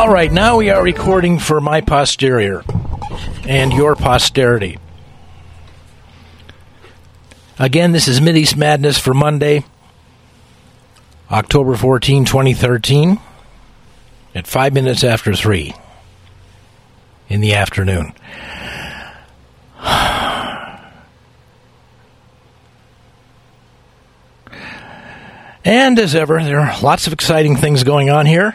All right, now we are recording for my posterior and your posterity. Again, this is Mideast Madness for Monday, October 14, 2013, at 5 minutes after 3 in the afternoon. And as ever, there are lots of exciting things going on here.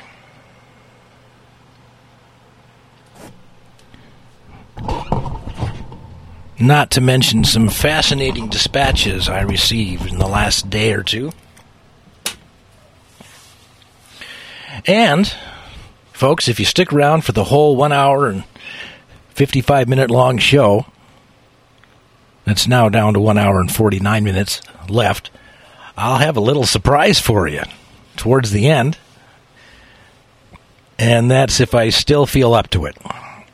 Not to mention some fascinating dispatches I received in the last day or two. And, folks, if you stick around for the whole 1 hour and 55-minute long show, that's now down to 1 hour and 49 minutes left, I'll have a little surprise for you towards the end. And that's if I still feel up to it.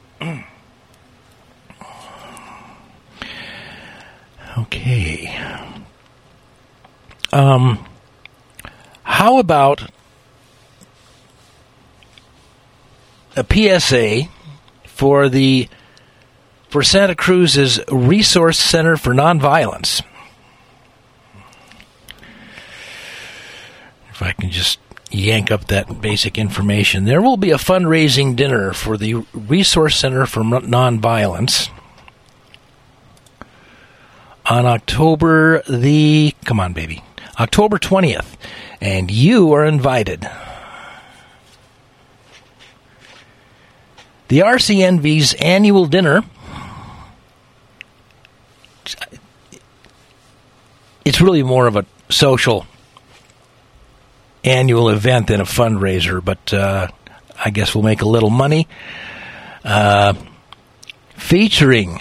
Okay. How about a PSA for Santa Cruz's Resource Center for Nonviolence? If I can just yank up that basic information. There will be a fundraising dinner for the Resource Center for Nonviolence on October 20th, and you are invited. The RCNV's annual dinner, it's really more of a social annual event than a fundraiser, but I guess we'll make a little money. Featuring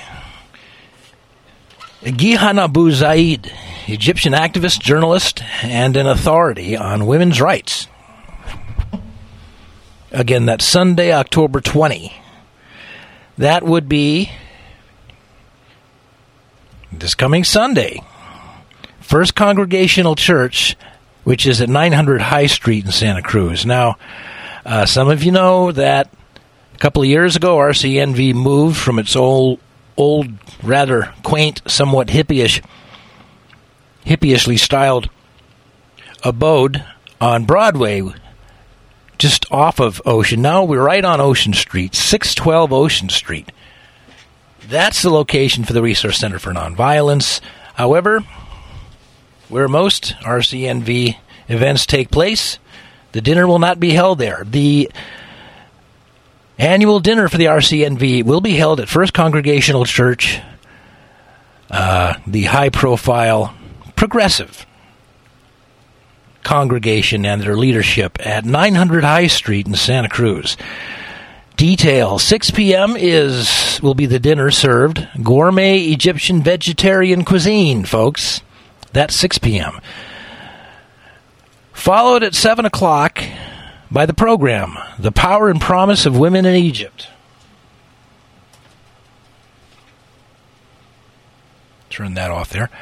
Gihan Abu Zaid, Egyptian activist, journalist, and an authority on women's rights. Again, that's Sunday, October 20. That would be this coming Sunday. First Congregational Church, which is at 900 High Street in Santa Cruz. Now, some of you know that a couple of years ago, RCNV moved from its old, rather quaint, somewhat hippie-ishly styled abode on Broadway, just off of Ocean. Now we're right on Ocean Street, 612 Ocean Street. That's the location for the Resource Center for Nonviolence. However, where most RCNV events take place, the dinner will not be held there. The annual dinner for the RCNV will be held at First Congregational Church, the high-profile progressive congregation and their leadership at 900 High Street in Santa Cruz. Details: 6 p.m. will be the dinner served. Gourmet Egyptian vegetarian cuisine, folks. That's 6 p.m. Followed at 7 o'clock by the program, The Power and Promise of Women in Egypt. Turn that off there.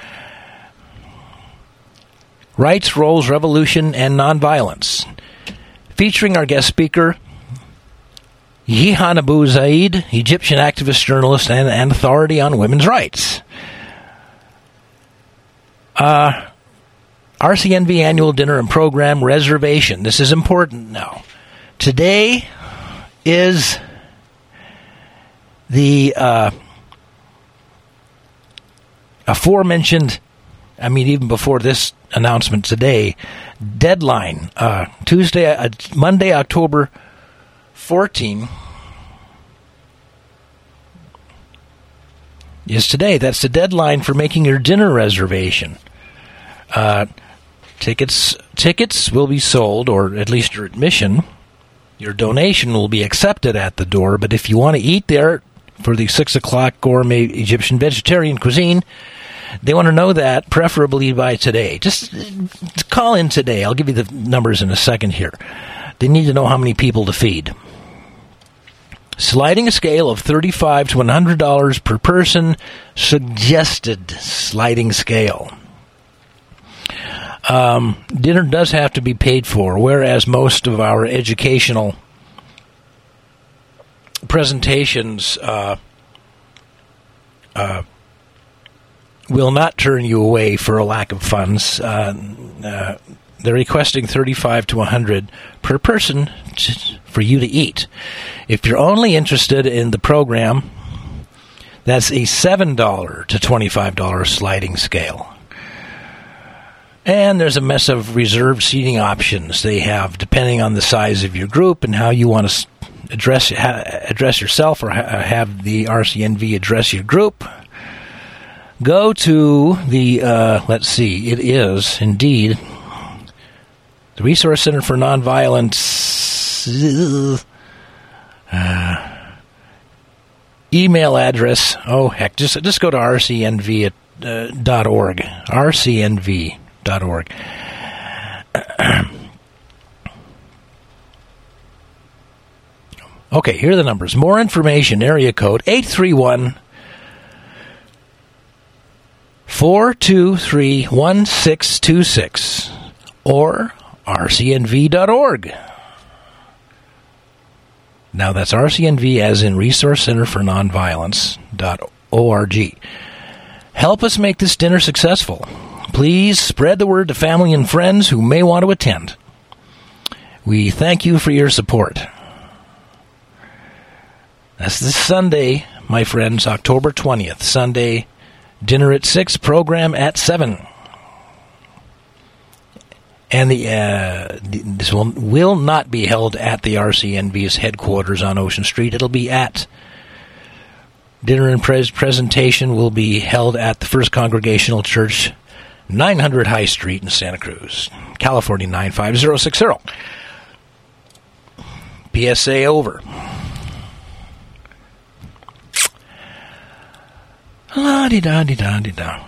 Rights, Roles, Revolution, and Nonviolence. Featuring our guest speaker, Gihan Abu Zaid, Egyptian activist, journalist, and authority on women's rights. RCNV annual dinner and program reservation. This is important now. Today is the aforementioned, even before this announcement today, deadline, Monday, October 14 is today. That's the deadline for making your dinner reservation. Tickets will be sold, or at least your admission. Your donation will be accepted at the door, but if you want to eat there for the 6 o'clock gourmet Egyptian vegetarian cuisine, they want to know that, preferably by today. Just call in today. I'll give you the numbers in a second here. They need to know how many people to feed. Sliding a scale of $35 to $100 per person, suggested sliding scale. Dinner does have to be paid for, whereas most of our educational presentations will not turn you away for a lack of funds. They're requesting $35 to $100 per person for you to eat. If you're only interested in the program, that's a $7 to $25 sliding scale. And there's a mess of reserved seating options they have, depending on the size of your group and how you want to address yourself or have the RCNV address your group. Go to the, let's see, it is indeed the Resource Center for Nonviolence email address. Oh, heck, just go to rcnv.org. rcnv.org. Okay, here are the numbers. More information, area code 831-423-1626 or rcnv.org. Now that's RCNV as in Resource Center for Nonviolence.org. Help us make this dinner successful. Please spread the word to family and friends who may want to attend. We thank you for your support. That's this Sunday, my friends, October 20th. Sunday, dinner at 6, program at 7. And this will not be held at the RCNV's headquarters on Ocean Street. It'll be at dinner and presentation will be held at the First Congregational Church, 900 High Street in Santa Cruz, California 95060. PSA over. La-di-da-di-da-di-da.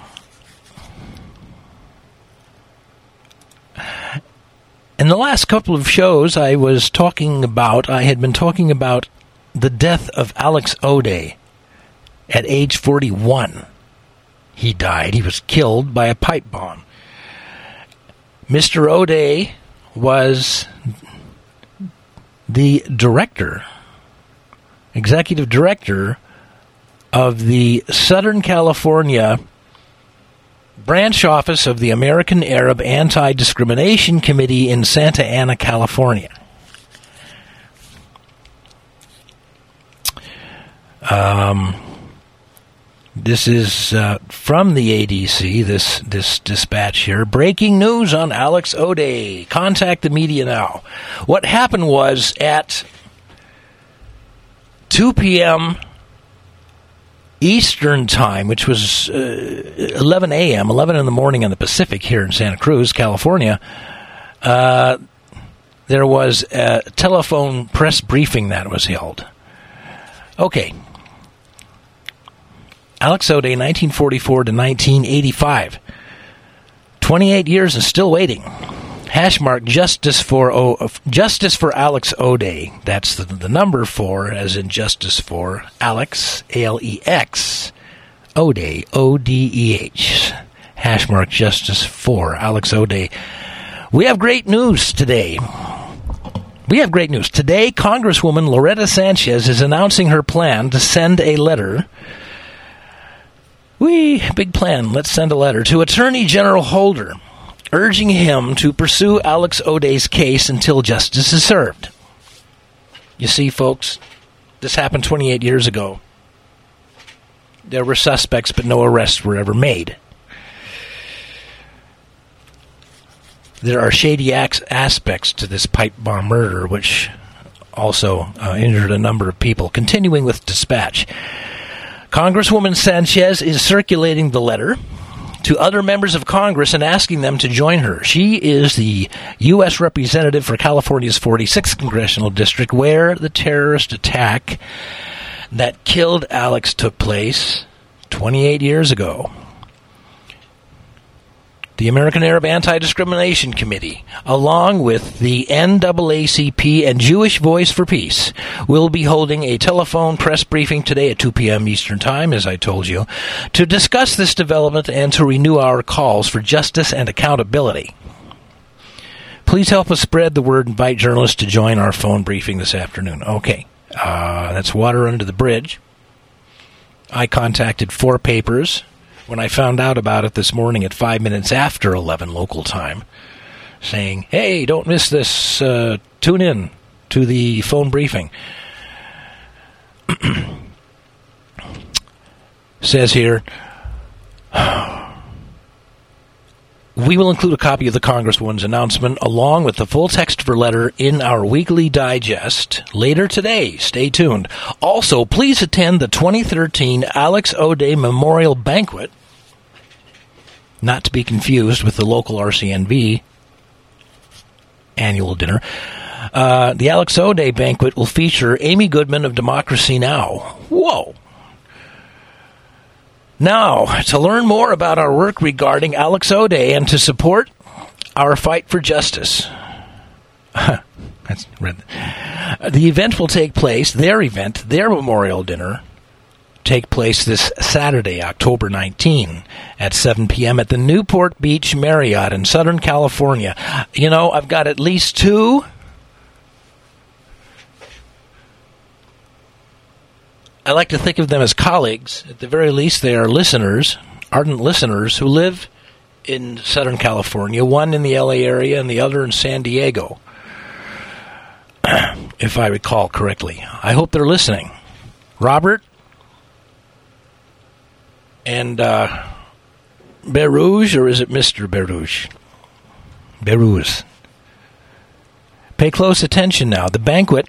In the last couple of shows, I had been talking about the death of Alex O'Day at age 41. He died. He was killed by a pipe bomb. Mr. O'Day was the executive director of the Southern California branch office of the American Arab Anti-Discrimination Committee in Santa Ana, California. This is from the ADC, this dispatch here. Breaking news on Alex O'Day. Contact the media now. What happened was at 2 p.m. Eastern Time, which was 11 a.m., 11 in the morning on the Pacific here in Santa Cruz, California, there was a telephone press briefing that was held. Okay. Alex O'Day, 1944 to 1985. 28 years and still waiting. Hashmark Justice for Alex O'Day. That's the number 4, as in Justice for Alex, A-L-E-X, O'Day, O-D-E-H. Hashmark Justice for Alex O'Day. We have great news today. Today, Congresswoman Loretta Sanchez is announcing her plan to send a letter. Big plan. Let's send a letter to Attorney General Holder, urging him to pursue Alex O'Day's case until justice is served. You see, folks, this happened 28 years ago. There were suspects, but no arrests were ever made. There are shady aspects to this pipe bomb murder, which also injured a number of people. Continuing with dispatch. Congresswoman Sanchez is circulating the letter to other members of Congress and asking them to join her. She is the U.S. representative for California's 46th Congressional District, where the terrorist attack that killed Alex took place 28 years ago. The American Arab Anti-Discrimination Committee, along with the NAACP and Jewish Voice for Peace, will be holding a telephone press briefing today at 2 p.m. Eastern Time, as I told you, to discuss this development and to renew our calls for justice and accountability. Please help us spread the word. Invite journalists to join our phone briefing this afternoon. Okay. That's water under the bridge. I contacted 4 papers when I found out about it this morning at 5 minutes after 11 local time, saying, hey, don't miss this. Tune in to the phone briefing. Says here, we will include a copy of the Congresswoman's announcement along with the full text of her letter in our weekly digest later today. Stay tuned. Also, please attend the 2013 Alex O'Day Memorial Banquet, not to be confused with the local RCNV annual dinner. The Alex O'Day Banquet will feature Amy Goodman of Democracy Now! Whoa! Now, to learn more about our work regarding Alex O'Day and to support our fight for justice. The event will take place, their memorial dinner, take place this Saturday, October 19, at 7 p.m. at the Newport Beach Marriott in Southern California. You know, I've got at least 2... I like to think of them as colleagues. At the very least, they are listeners, ardent listeners, who live in Southern California, one in the LA area and the other in San Diego, if I recall correctly. I hope they're listening. Robert and Berouge, or is it Mr. Berouge? Berouge. Pay close attention now. The banquet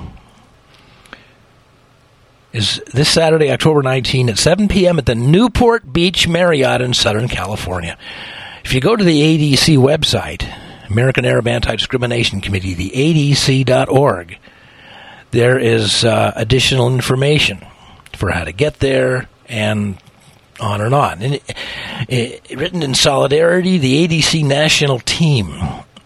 is this Saturday, October 19, at 7 p.m. at the Newport Beach Marriott in Southern California. If you go to the ADC website, American Arab Anti-Discrimination Committee, the ADC.org, there is additional information for how to get there and on and on. And written in solidarity, the ADC national team.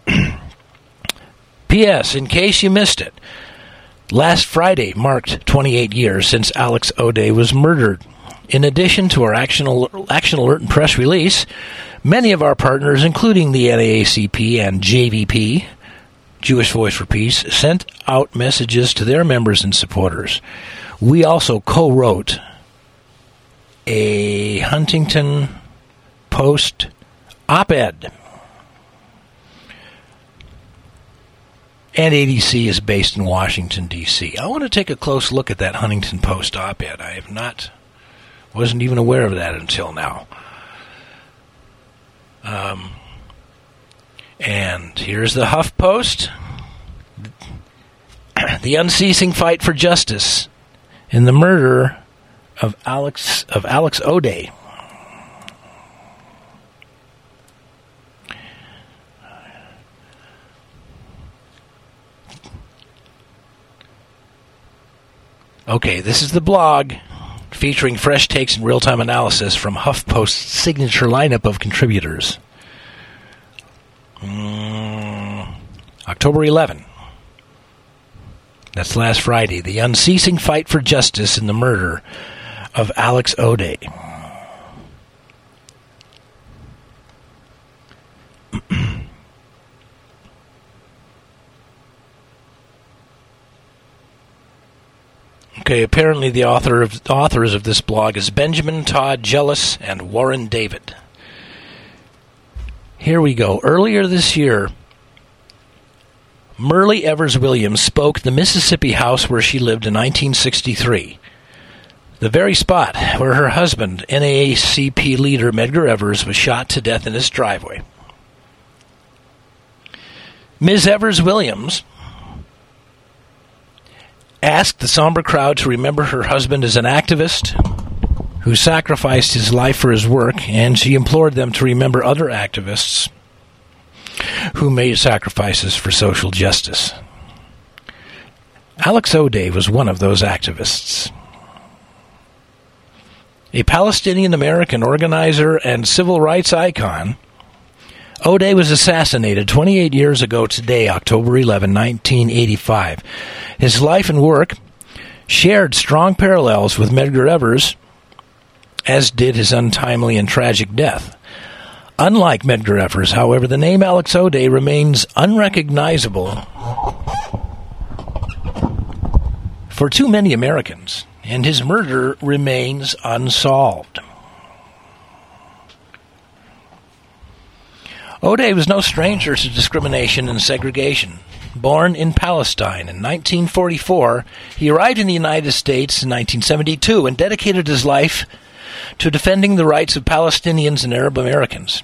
P.S. In case you missed it, last Friday marked 28 years since Alex O'Day was murdered. In addition to our Action Alert and press release, many of our partners, including the NAACP and JVP, Jewish Voice for Peace, sent out messages to their members and supporters. We also co-wrote a Huntington Post op-ed. And ADC is based in Washington, D.C. I want to take a close look at that Huntington Post op-ed. I wasn't even aware of that until now. And here's the HuffPost. The unceasing fight for justice in the murder of Alex O'Day. Okay, this is the blog featuring fresh takes and real-time analysis from HuffPost's signature lineup of contributors. October 11. That's last Friday. The unceasing fight for justice in the murder of Alex O'Day. Okay, apparently the authors of this blog is Benjamin Todd Jellis and Warren David. Here we go. Earlier this year, Myrlie Evers Williams spoke at the Mississippi house where she lived in 1963, the very spot where her husband, NAACP leader Medgar Evers, was shot to death in his driveway. Ms. Evers Williams asked the somber crowd to remember her husband as an activist who sacrificed his life for his work, and she implored them to remember other activists who made sacrifices for social justice. Alex O'Day was one of those activists. A Palestinian-American organizer and civil rights icon, O'Day was assassinated 28 years ago today, October 11, 1985. His life and work shared strong parallels with Medgar Evers, as did his untimely and tragic death. Unlike Medgar Evers, however, the name Alex O'Day remains unrecognizable for too many Americans, and his murder remains unsolved. O'Day was no stranger to discrimination and segregation. Born in Palestine in 1944, he arrived in the United States in 1972 and dedicated his life to defending the rights of Palestinians and Arab Americans.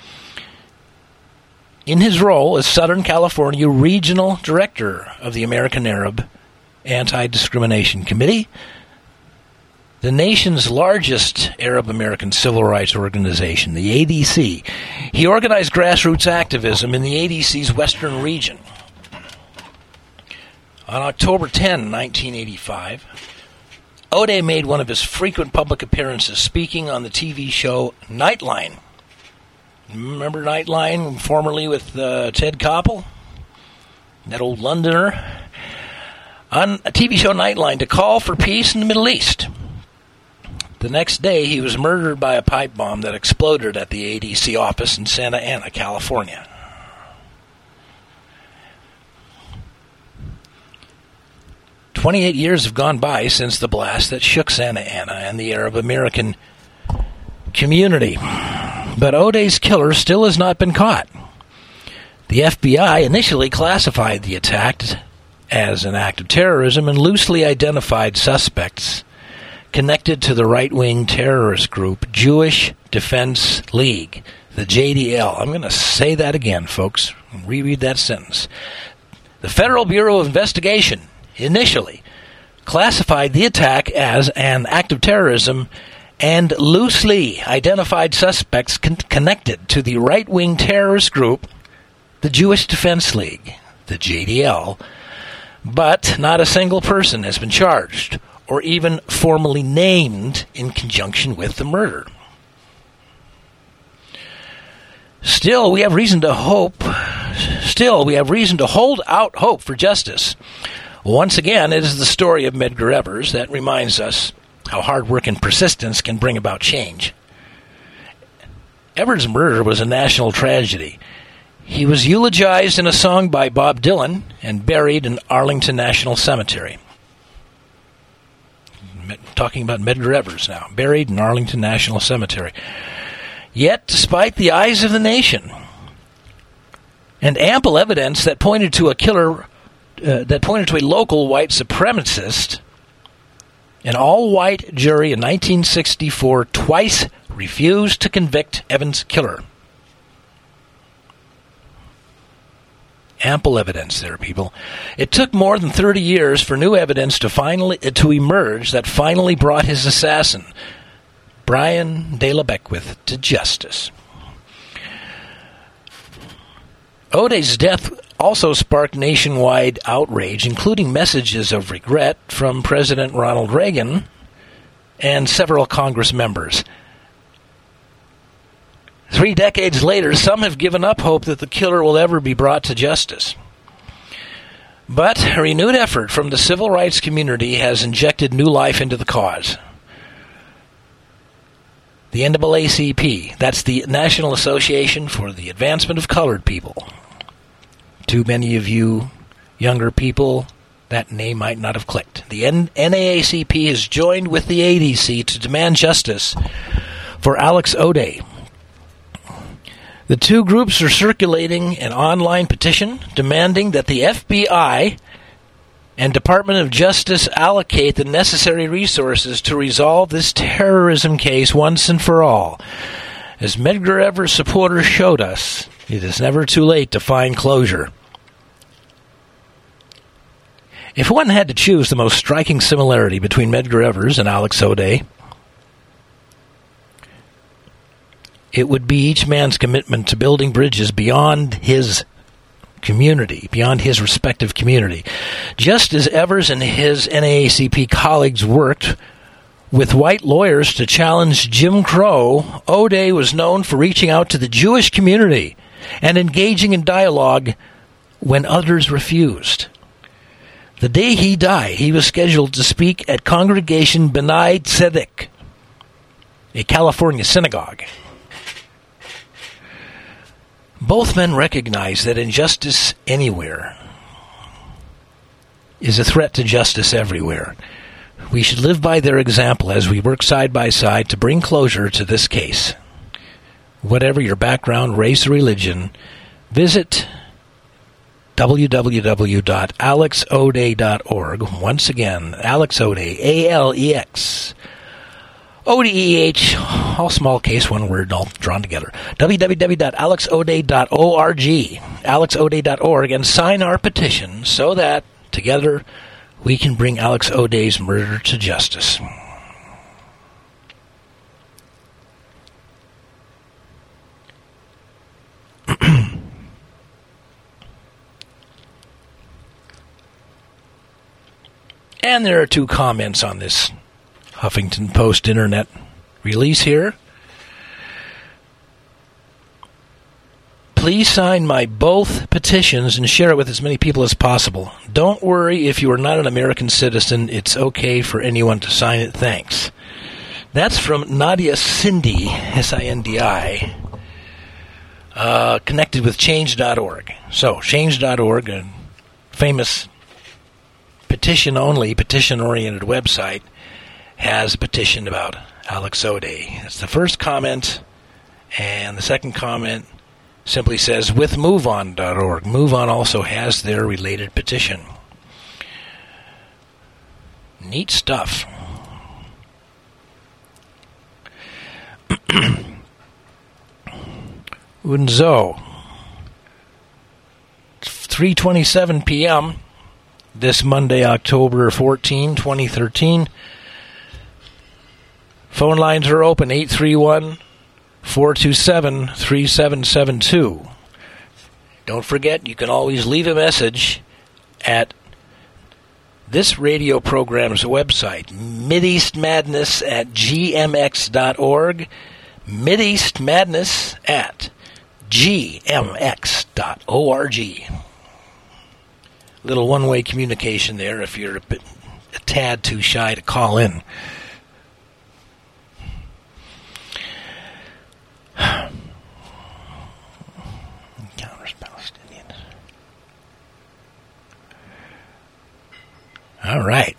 In his role as Southern California Regional Director of the American Arab Anti-Discrimination Committee, the nation's largest Arab American civil rights organization, the ADC, he organized grassroots activism in the ADC's western region. On October 10, 1985, O'Day made one of his frequent public appearances speaking on the TV show Nightline. Remember Nightline, formerly with Ted Koppel? That old Londoner? On a TV show Nightline to call for peace in the Middle East. The next day, he was murdered by a pipe bomb that exploded at the ADC office in Santa Ana, California. "28 years have gone by since the blast that shook Santa Ana and the Arab American community. But O'Day's killer still has not been caught. The FBI initially classified the attack as an act of terrorism and loosely identified suspects connected to the right-wing terrorist group Jewish Defense League, the JDL. I'm going to say that again, folks. Reread that sentence. The Federal Bureau of Investigation initially classified the attack as an act of terrorism and loosely identified suspects connected to the right-wing terrorist group, the Jewish Defense League, the JDL, but not a single person has been charged or even formally named in conjunction with the murder. Still, we have reason to hold out hope for justice. Once again, it is the story of Medgar Evers that reminds us how hard work and persistence can bring about change. Evers' murder was a national tragedy. He was eulogized in a song by Bob Dylan and buried in Arlington National Cemetery. Talking about Medgar Evers now, buried in Arlington National Cemetery. Yet, despite the eyes of the nation and ample evidence that pointed to a killer, that pointed to a local white supremacist, an all-white jury in 1964 twice refused to convict Evans' killer. Ample evidence there, people. It took more than 30 years for new evidence to emerge that finally brought his assassin, Brian De La Beckwith, to justice. O'Day's death also sparked nationwide outrage, including messages of regret from President Ronald Reagan and several Congress members. 3 decades later, some have given up hope that the killer will ever be brought to justice. But a renewed effort from the civil rights community has injected new life into the cause. The NAACP, that's the National Association for the Advancement of Colored People. Too many of you younger people, that name might not have clicked. The NAACP has joined with the ADC to demand justice for Alex O'Day. The two groups are circulating an online petition demanding that the FBI and Department of Justice allocate the necessary resources to resolve this terrorism case once and for all. As Medgar Evers supporters showed us, it is never too late to find closure. If one had to choose the most striking similarity between Medgar Evers and Alex O'Day, it would be each man's commitment to building bridges beyond his community, beyond his respective community. Just as Evers and his NAACP colleagues worked with white lawyers to challenge Jim Crow, O'Day was known for reaching out to the Jewish community and engaging in dialogue when others refused. The day he died, he was scheduled to speak at Congregation B'nai Tzedek, a California synagogue. Both men recognized that injustice anywhere is a threat to justice everywhere. We should live by their example as we work side by side to bring closure to this case. Whatever your background, race, or religion, visit www.alexodeh.org. Once again, Alex Odeh, A-L-E-X. O-D-E-H, all small case, one word, all drawn together. www.alexodeh.org, alexodeh.org, and sign our petition so that, together, we can bring Alex Odeh's murder to justice. And there are 2 comments on this Huffington Post internet release here. Please sign my both petitions and share it with as many people as possible. Don't worry if you are not an American citizen. It's okay for anyone to sign it. Thanks. That's from Nadia Sindi, S-I-N-D-I, connected with Change.org. So, Change.org, a famous petition-oriented website, has a petition about Alex Odeh. That's the first comment, and the second comment simply says, with MoveOn.org. MoveOn also has their related petition. Neat stuff. Unzo. 3:27 p.m. this Monday, October 14, 2013. Phone lines are open, 831-427-3772. Don't forget, you can always leave a message at this radio program's website, MideastMadness@gmx.org, MideastMadness@gmx.org. Little one-way communication there if you're a tad too shy to call in. Encounters Palestinians. All right.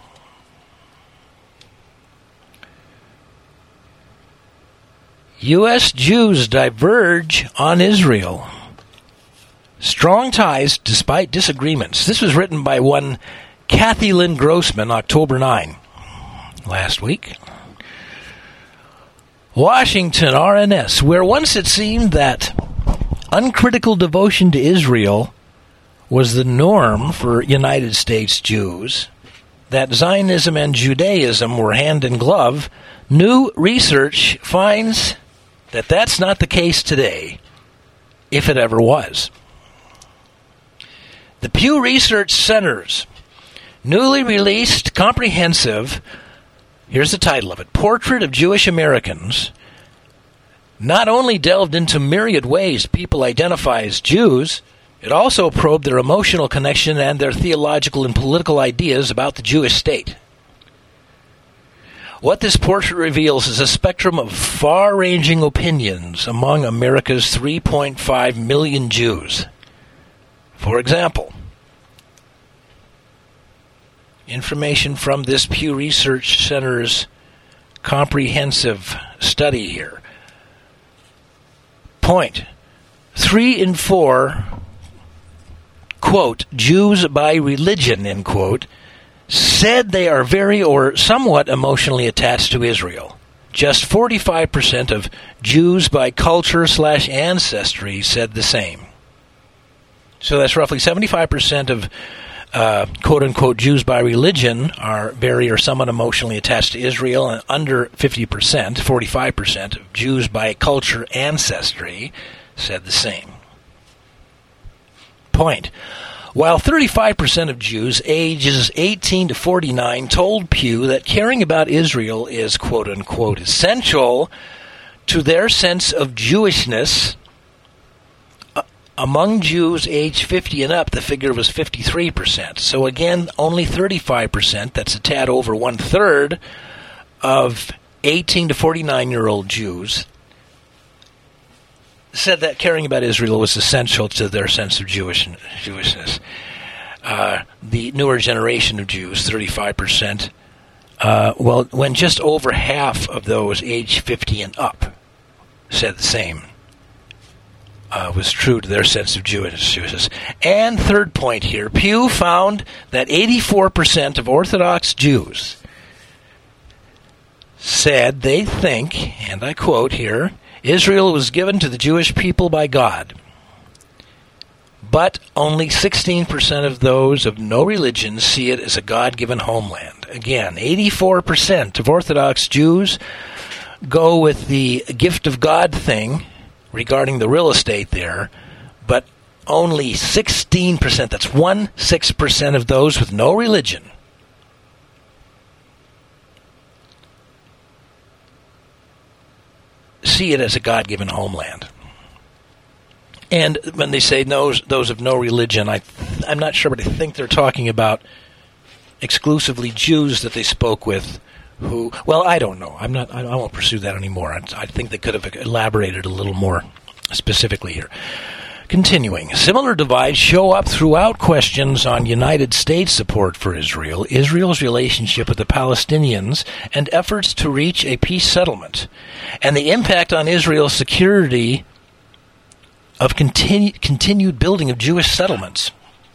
U.S. Jews diverge on Israel. Strong ties despite disagreements. This was written by one Kathy Lynn Grossman, October 9, last week. Washington, RNS, where once it seemed that uncritical devotion to Israel was the norm for United States Jews, that Zionism and Judaism were hand in glove, new research finds that that's not the case today, if it ever was. The Pew Research Center's newly released comprehensive, here's the title of it, Portrait of Jewish Americans, not only delved into myriad ways people identify as Jews, it also probed their emotional connection and their theological and political ideas about the Jewish state. What this portrait reveals is a spectrum of far-ranging opinions among America's 3.5 million Jews. For example, information from this Pew Research Center's comprehensive study here. Point. 3 in 4, quote, Jews by religion, end quote, said they are very or somewhat emotionally attached to Israel. Just 45% of Jews by culture/ancestry said the same. So that's roughly 75% of quote-unquote Jews by religion are very or somewhat emotionally attached to Israel, and under 50%, 45% of Jews by culture ancestry said the same. Point. While 35% of Jews ages 18 to 49 told Pew that caring about Israel is quote-unquote essential to their sense of Jewishness, among Jews aged 50 and up, the figure was 53%. So again, only 35%, that's a tad over one-third, of 18 to 49-year-old Jews said that caring about Israel was essential to their sense of Jewishness. the newer generation of Jews, 35%, when just over half of those age 50 and up said the same, was true to their sense of Jewishness. And third point here, Pew found that 84% of Orthodox Jews said they think, and I quote here, Israel was given to the Jewish people by God. But only 16% of those of no religion see it as a God-given homeland. Again, 84% of Orthodox Jews go with the gift of God thing regarding the real estate there, but only 16%, that's 16% of those with no religion see it as a God-given homeland. And when they say those of no religion, I'm not sure, but I think they're talking about exclusively Jews that they spoke with who, well, I don't know. I won't pursue that anymore. I think they could have elaborated a little more specifically here. Continuing, similar divides show up throughout questions on United States support for Israel, Israel's relationship with the Palestinians, and efforts to reach a peace settlement, and the impact on Israel's security of continued building of Jewish settlements.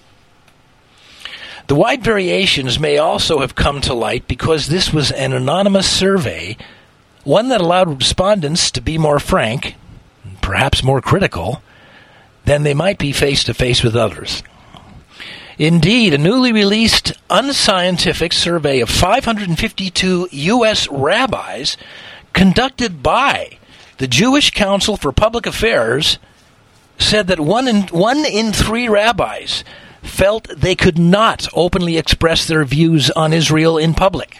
The wide variations may also have come to light because this was an anonymous survey, one that allowed respondents to be more frank, perhaps more critical, than they might be face-to-face with others. Indeed, a newly released unscientific survey of 552 U.S. rabbis conducted by the Jewish Council for Public Affairs said that one in three rabbis felt they could not openly express their views on Israel in public.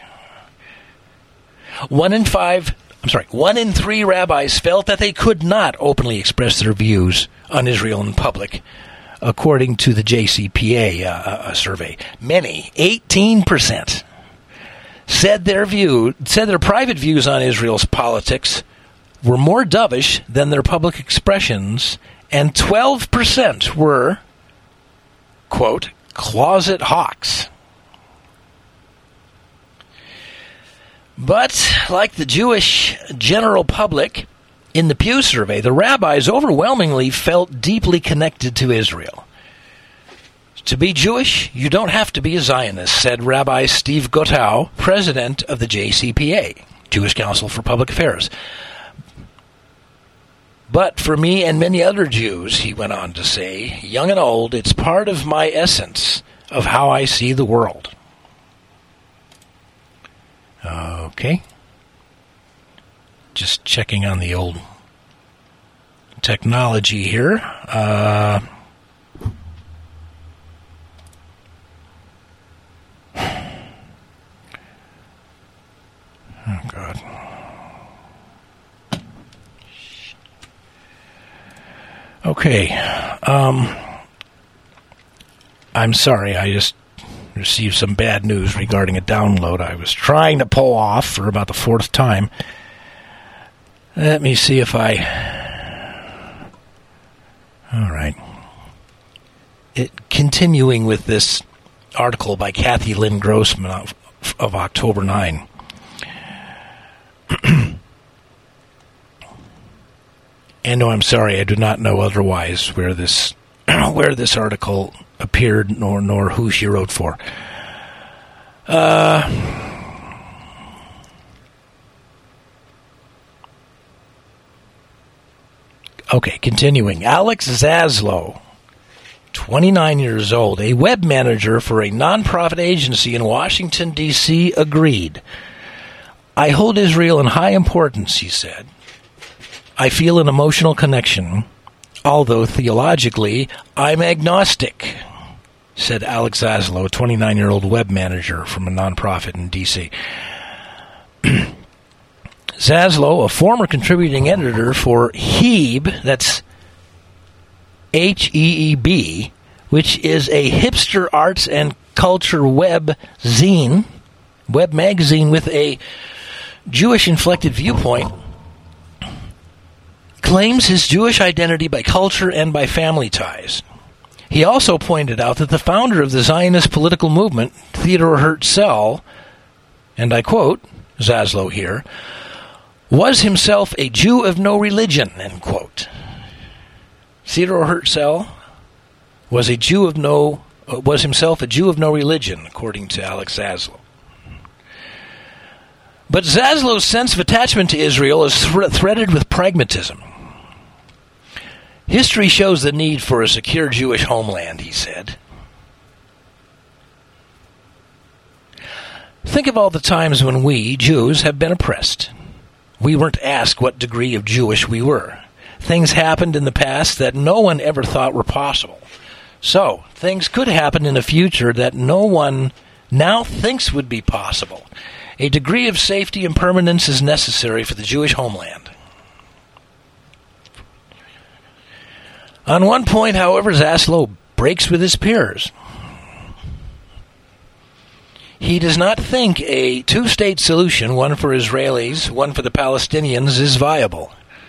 1 in 3 rabbis felt that they could not openly express their views on Israel in public, according to the JCPA survey. Many, 18%, said their private views on Israel's politics were more dovish than their public expressions, and 12% were, quote, closet hawks. But, like the Jewish general public, in the Pew survey, the rabbis overwhelmingly felt deeply connected to Israel. To be Jewish, you don't have to be a Zionist, said Rabbi Steve Gotau, president of the JCPA, Jewish Council for Public Affairs. But for me and many other Jews, he went on to say, young and old, it's part of my essence of how I see the world. Okay. Just checking on the old technology here. Oh, God. Okay. I'm sorry, I just received some bad news regarding a download I was trying to pull off for about the fourth time. Let me see if I... All right. Continuing with this article by Kathy Lynn Grossman of October 9. And no, I'm sorry, I do not know otherwise where this article appeared, nor who she wrote for. Okay, continuing. Alex Zaslow, 29 years old, a web manager for a nonprofit agency in Washington, D.C., agreed. I hold Israel in high importance, he said. I feel an emotional connection, although theologically I'm agnostic, said Alex Zaslow, a 29-year-old web manager from a nonprofit in D.C. Zaslow, a former contributing editor for Heeb, that's Heeb, which is a hipster arts and culture web magazine with a Jewish-inflected viewpoint, claims his Jewish identity by culture and by family ties. He also pointed out that the founder of the Zionist political movement, Theodor Herzl, and I quote Zaslow here, was himself a Jew of no religion, end quote. Theodor Herzl was himself a Jew of no religion, according to Alex Zaslow. But Zaslow's sense of attachment to Israel is threaded with pragmatism. History shows the need for a secure Jewish homeland, he said. Think of all the times when we, Jews, have been oppressed. We weren't asked what degree of Jewish we were. Things happened in the past that no one ever thought were possible. So, things could happen in the future that no one now thinks would be possible. A degree of safety and permanence is necessary for the Jewish homeland. On one point, however, Zaslow breaks with his peers. He does not think a two-state solution, one for Israelis, one for the Palestinians, is viable.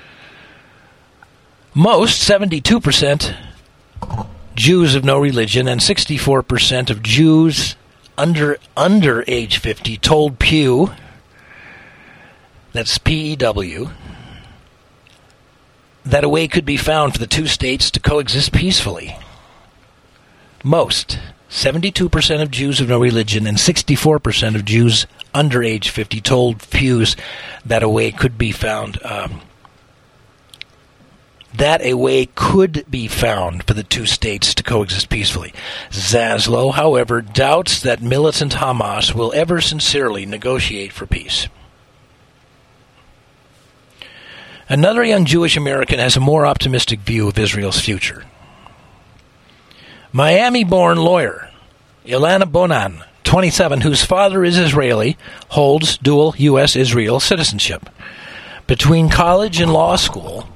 Most, 72%, Jews of no religion, and 64% of Jews under age 50 told Pew, that's P-E-W, that a way could be found for the two states to coexist peacefully. Most, 72% of Jews of no religion and 64% of Jews under age 50 told Pews that a way could be found for the two states to coexist peacefully. Zaslow, however, doubts that militant Hamas will ever sincerely negotiate for peace. Another young Jewish American has a more optimistic view of Israel's future. Miami-born lawyer Ilana Bonan, 27, whose father is Israeli, holds dual U.S.-Israel citizenship. Between college and law school,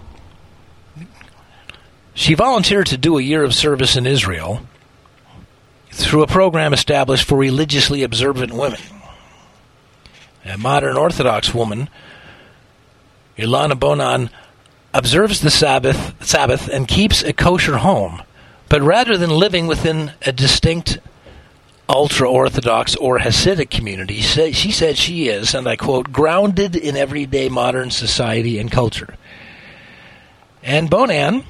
she volunteered to do a year of service in Israel through a program established for religiously observant women. A modern Orthodox woman, Ilana Bonan, observes the Sabbath and keeps a kosher home, but rather than living within a distinct ultra-Orthodox or Hasidic community, she said she is, and I quote, grounded in everyday modern society and culture. And Bonan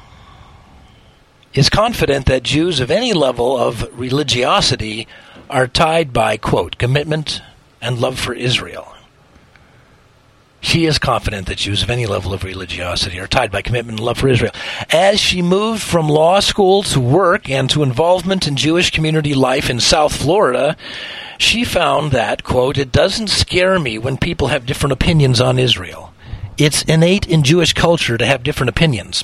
is confident that Jews of any level of religiosity are tied by, quote, commitment and love for Israel. She is confident that Jews of any level of religiosity are tied by commitment and love for Israel. As she moved from law school to work and to involvement in Jewish community life in South Florida, she found that, quote, it doesn't scare me when people have different opinions on Israel. It's innate in Jewish culture to have different opinions.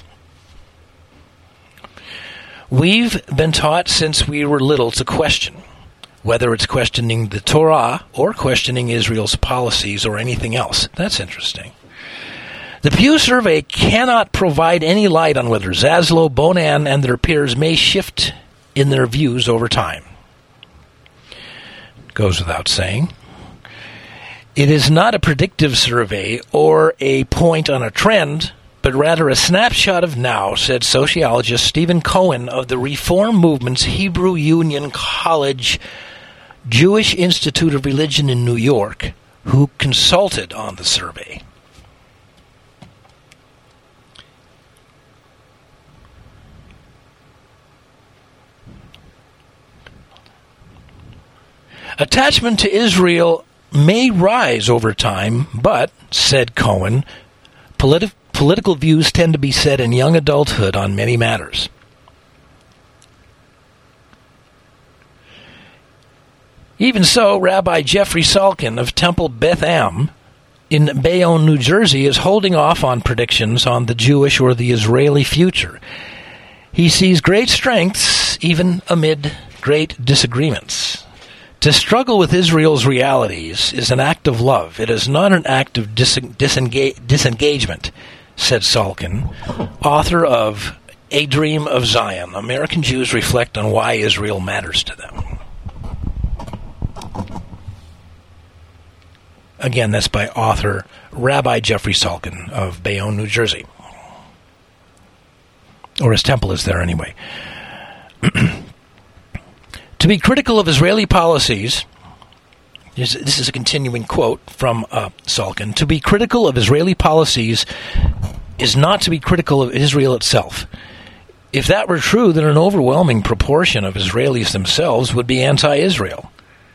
We've been taught since we were little to question, whether it's questioning the Torah or questioning Israel's policies or anything else. That's interesting. The Pew survey cannot provide any light on whether Zaslow, Bonan, and their peers may shift in their views over time. Goes without saying. It is not a predictive survey or a point on a trend, but rather a snapshot of now, said sociologist Stephen Cohen of the Reform Movement's Hebrew Union College Jewish Institute of Religion in New York, who consulted on the survey. Attachment to Israel may rise over time, but, said Cohen, political views tend to be set in young adulthood on many matters. Even so, Rabbi Jeffrey Salkin of Temple Beth Am in Bayonne, New Jersey, is holding off on predictions on the Jewish or the Israeli future. He sees great strengths even amid great disagreements. To struggle with Israel's realities is an act of love. It is not an act of disengagement, said Salkin, author of A Dream of Zion. American Jews reflect on why Israel matters to them. Again, that's by author Rabbi Jeffrey Salkin of Bayonne, New Jersey. Or his temple is there anyway. To be critical of Israeli policies, this is a continuing quote from Salkin, to be critical of Israeli policies is not to be critical of Israel itself. If that were true, then an overwhelming proportion of Israelis themselves would be anti-Israel.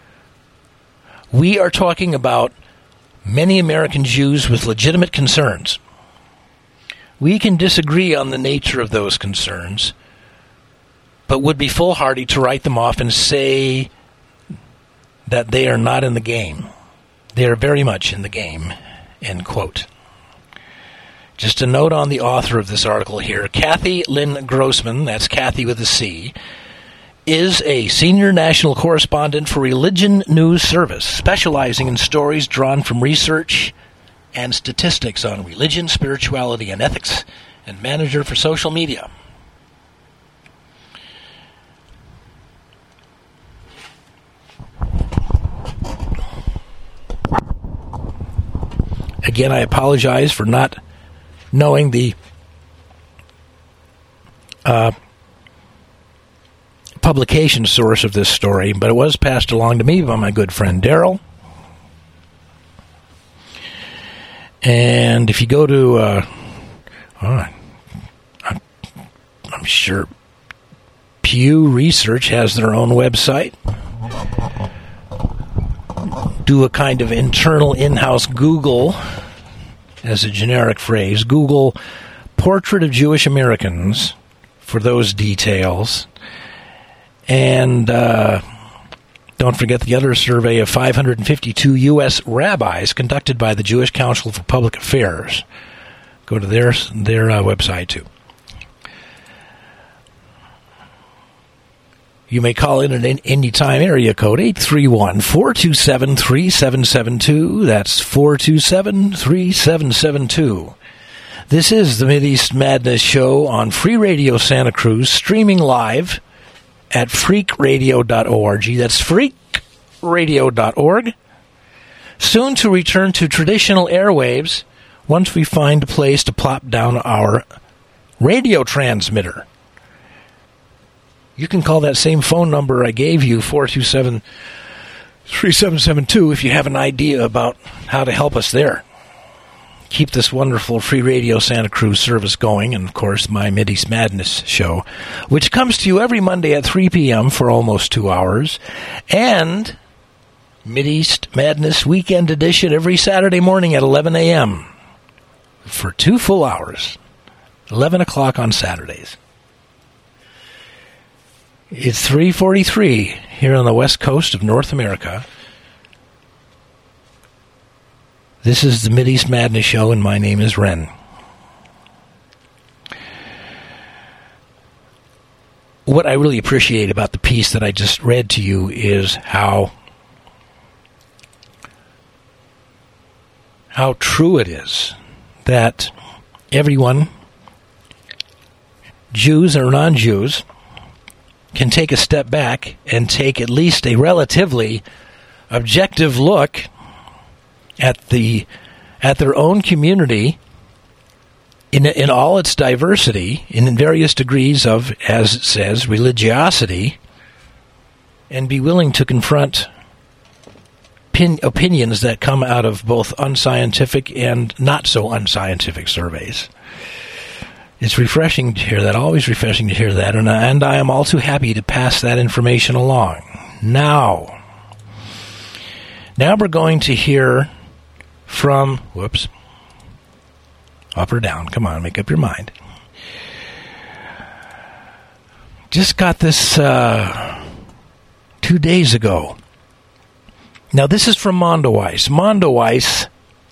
We are talking about many American Jews with legitimate concerns. We can disagree on the nature of those concerns, but would be foolhardy to write them off and say that they are not in the game. They are very much in the game, end quote. Just a note on the author of this article here. Kathy Lynn Grossman, that's Kathy with a C, is a senior national correspondent for Religion News Service, specializing in stories drawn from research and statistics on religion, spirituality, and ethics, and manager for social media. Again, I apologize for not knowing the publication source of this story, but it was passed along to me by my good friend Daryl. And if you go to, I'm sure Pew Research has their own website. Do a kind of internal in-house Google, as a generic phrase, Google Portrait of Jewish Americans for those details. And don't forget the other survey of 552 U.S. rabbis conducted by the Jewish Council for Public Affairs. Go to their website, too. You may call in at any time, area code 831-427-3772. That's 427-3772. This is the Mideast Madness Show on Free Radio Santa Cruz, streaming live at freakradio.org. That's freakradio.org. Soon to return to traditional airwaves once we find a place to plop down our radio transmitter. You can call that same phone number I gave you, 427-3772, if you have an idea about how to help us there. Keep this wonderful Free Radio Santa Cruz service going, and, of course, my Mideast Madness show, which comes to you every Monday at 3 p.m. for almost 2 hours, and Mideast Madness Weekend Edition every Saturday morning at 11 a.m. for 2 full hours, 11 o'clock on Saturdays. It's 3:43 here on the west coast of North America. This is the Mideast Madness Show, and my name is Ren. What I really appreciate about the piece that I just read to you is how true it is that everyone, Jews or non-Jews, can take a step back and take at least a relatively objective look at their own community in all its diversity, in various degrees of, as it says, religiosity, and be willing to confront opinions that come out of both unscientific and not so unscientific surveys. It's refreshing to hear that, always refreshing to hear that, and I am all too happy to pass that information along. Now we're going to hear from, up or down, come on, make up your mind. Just got this 2 days ago. Now this is from Mondoweiss. Mondoweiss,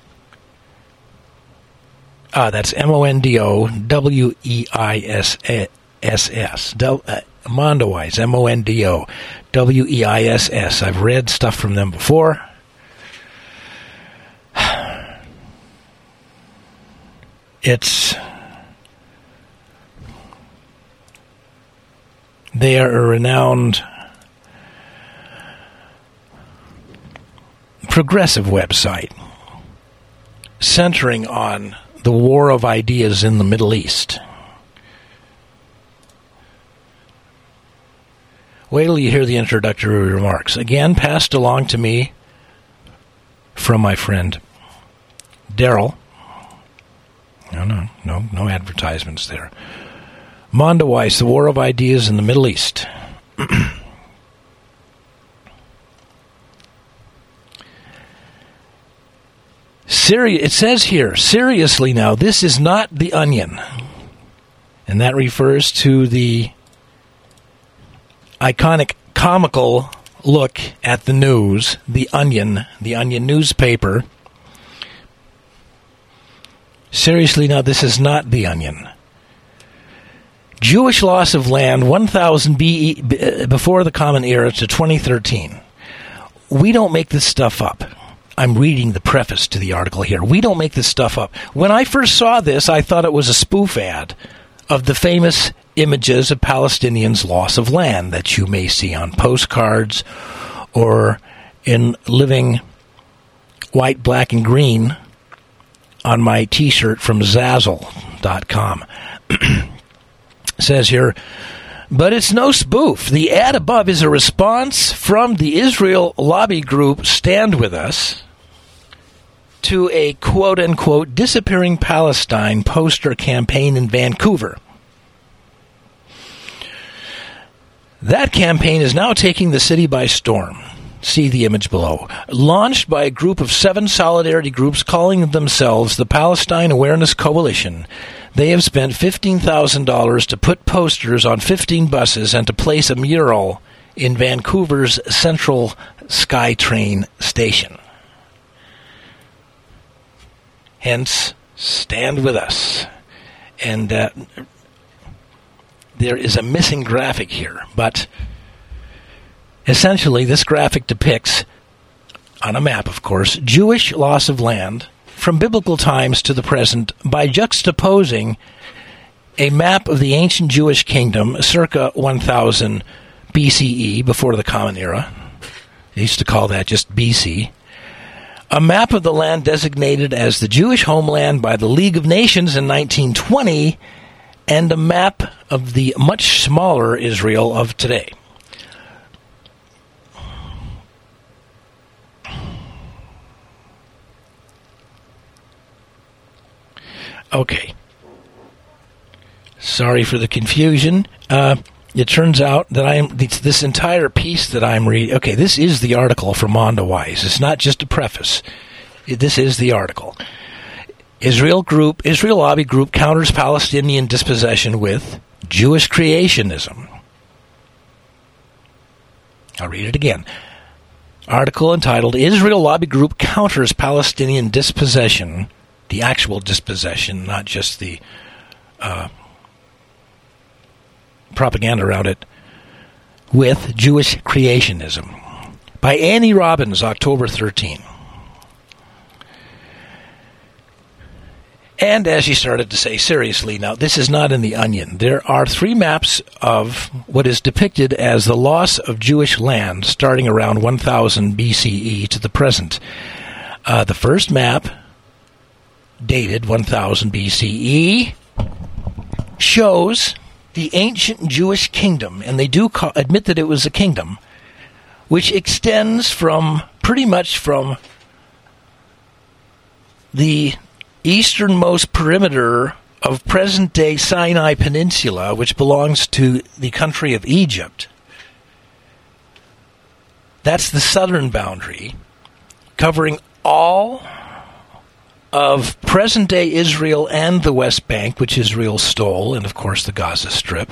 that's Mondoweiss. Mondoweiss, Mondoweiss. I've read stuff from them before. They are a renowned progressive website centering on the war of ideas in the Middle East. Wait till you hear the introductory remarks. Again, passed along to me from my friend Daryl. No advertisements there. Mondoweiss, The War of Ideas in the Middle East. It says here, seriously now, this is not The Onion. And that refers to the iconic comical look at the news, The Onion newspaper. Seriously now, this is not The Onion. Jewish loss of land 1000 BE before the Common Era to 2013. We don't make this stuff up. I'm reading the preface to the article here. We don't make this stuff up. When I first saw this, I thought it was a spoof ad of the famous images of Palestinians' loss of land that you may see on postcards or in living white, black, and green on my T-shirt from Zazzle.com. Says here, but it's no spoof. The ad above is a response from the Israel lobby group Stand With Us to a quote-unquote disappearing Palestine poster campaign in Vancouver. That campaign is now taking the city by storm. See the image below. Launched by a group of 7 solidarity groups calling themselves the Palestine Awareness Coalition, they have spent $15,000 to put posters on 15 buses and to place a mural in Vancouver's Central SkyTrain station. Hence, Stand With Us. And there is a missing graphic here, but essentially this graphic depicts, on a map of course, Jewish loss of land from biblical times to the present by juxtaposing a map of the ancient Jewish kingdom circa 1000 BCE, before the Common Era. They used to call that just BC. A map of the land designated as the Jewish homeland by the League of Nations in 1920, and a map of the much smaller Israel of today. Okay. Sorry for the confusion. It turns out that this entire piece that I'm reading. Okay, this is the article from Mondoweiss. It's not just a preface. This is the article. Israel lobby group counters Palestinian dispossession with Jewish creationism. I'll read it again. Article entitled Israel lobby group counters Palestinian dispossession. The actual dispossession, not just the propaganda around it, with Jewish creationism. By Annie Robbins, October 13. And as she started to say, seriously, now, this is not in The Onion. There are 3 maps of what is depicted as the loss of Jewish land starting around 1000 BCE to the present. The first map, dated 1000 BCE, shows the ancient Jewish kingdom, and they do admit that it was a kingdom, which extends pretty much from the easternmost perimeter of present-day Sinai Peninsula, which belongs to the country of Egypt. That's the southern boundary, covering all of present-day Israel and the West Bank, which Israel stole, and of course the Gaza Strip.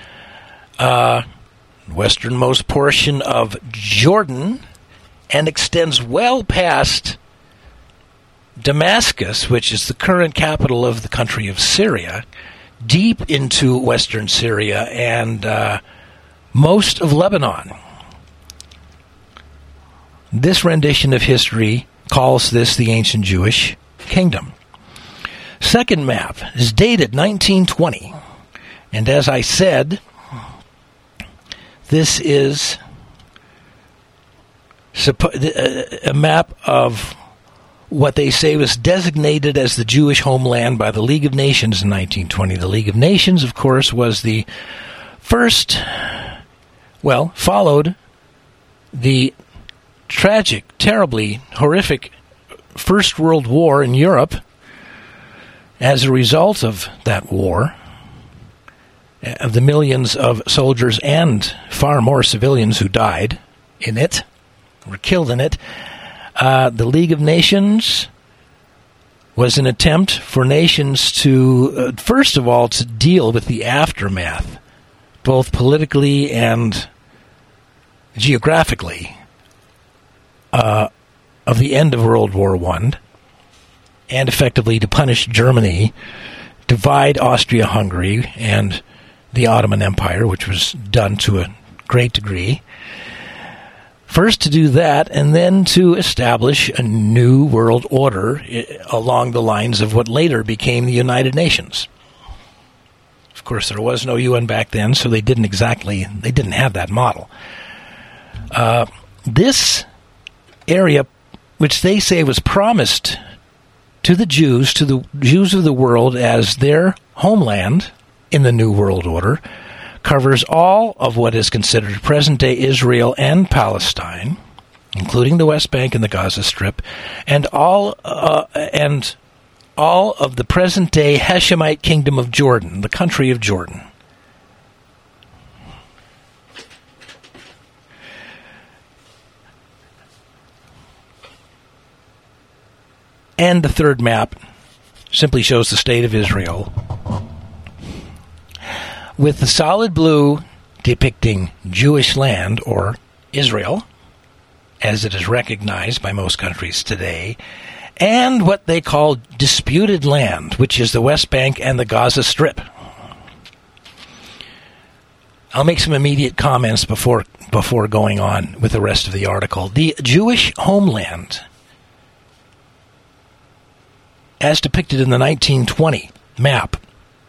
Westernmost portion of Jordan, and extends well past Damascus, which is the current capital of the country of Syria, deep into western Syria and most of Lebanon. This rendition of history calls this the ancient Jewish kingdom. Second map is dated 1920, and as I said, this is a map of what they say was designated as the Jewish homeland by the League of Nations in 1920. The League of Nations, of course, was the first well, followed the tragic, terribly horrific First World War in Europe. As a result of that war, of the millions of soldiers and far more civilians who died in it, were killed in it, the League of Nations was an attempt for nations to, first of all, to deal with the aftermath, both politically and geographically, of the end of World War I, and effectively to punish Germany, divide Austria-Hungary and the Ottoman Empire, which was done to a great degree. First to do that, and then to establish a new world order along the lines of what later became the United Nations. Of course, there was no UN back then, so they didn't have that model. This area, which they say was promised to the Jews of the world as their homeland in the New World Order, covers all of what is considered present-day Israel and Palestine, including the West Bank and the Gaza Strip, and all of the present-day Hashemite Kingdom of Jordan, the country of Jordan. And the third map simply shows the state of Israel, with the solid blue depicting Jewish land, or Israel, as it is recognized by most countries today, and what they call disputed land, which is the West Bank and the Gaza Strip. I'll make some immediate comments before going on with the rest of the article. The Jewish homeland, as depicted in the 1920 map.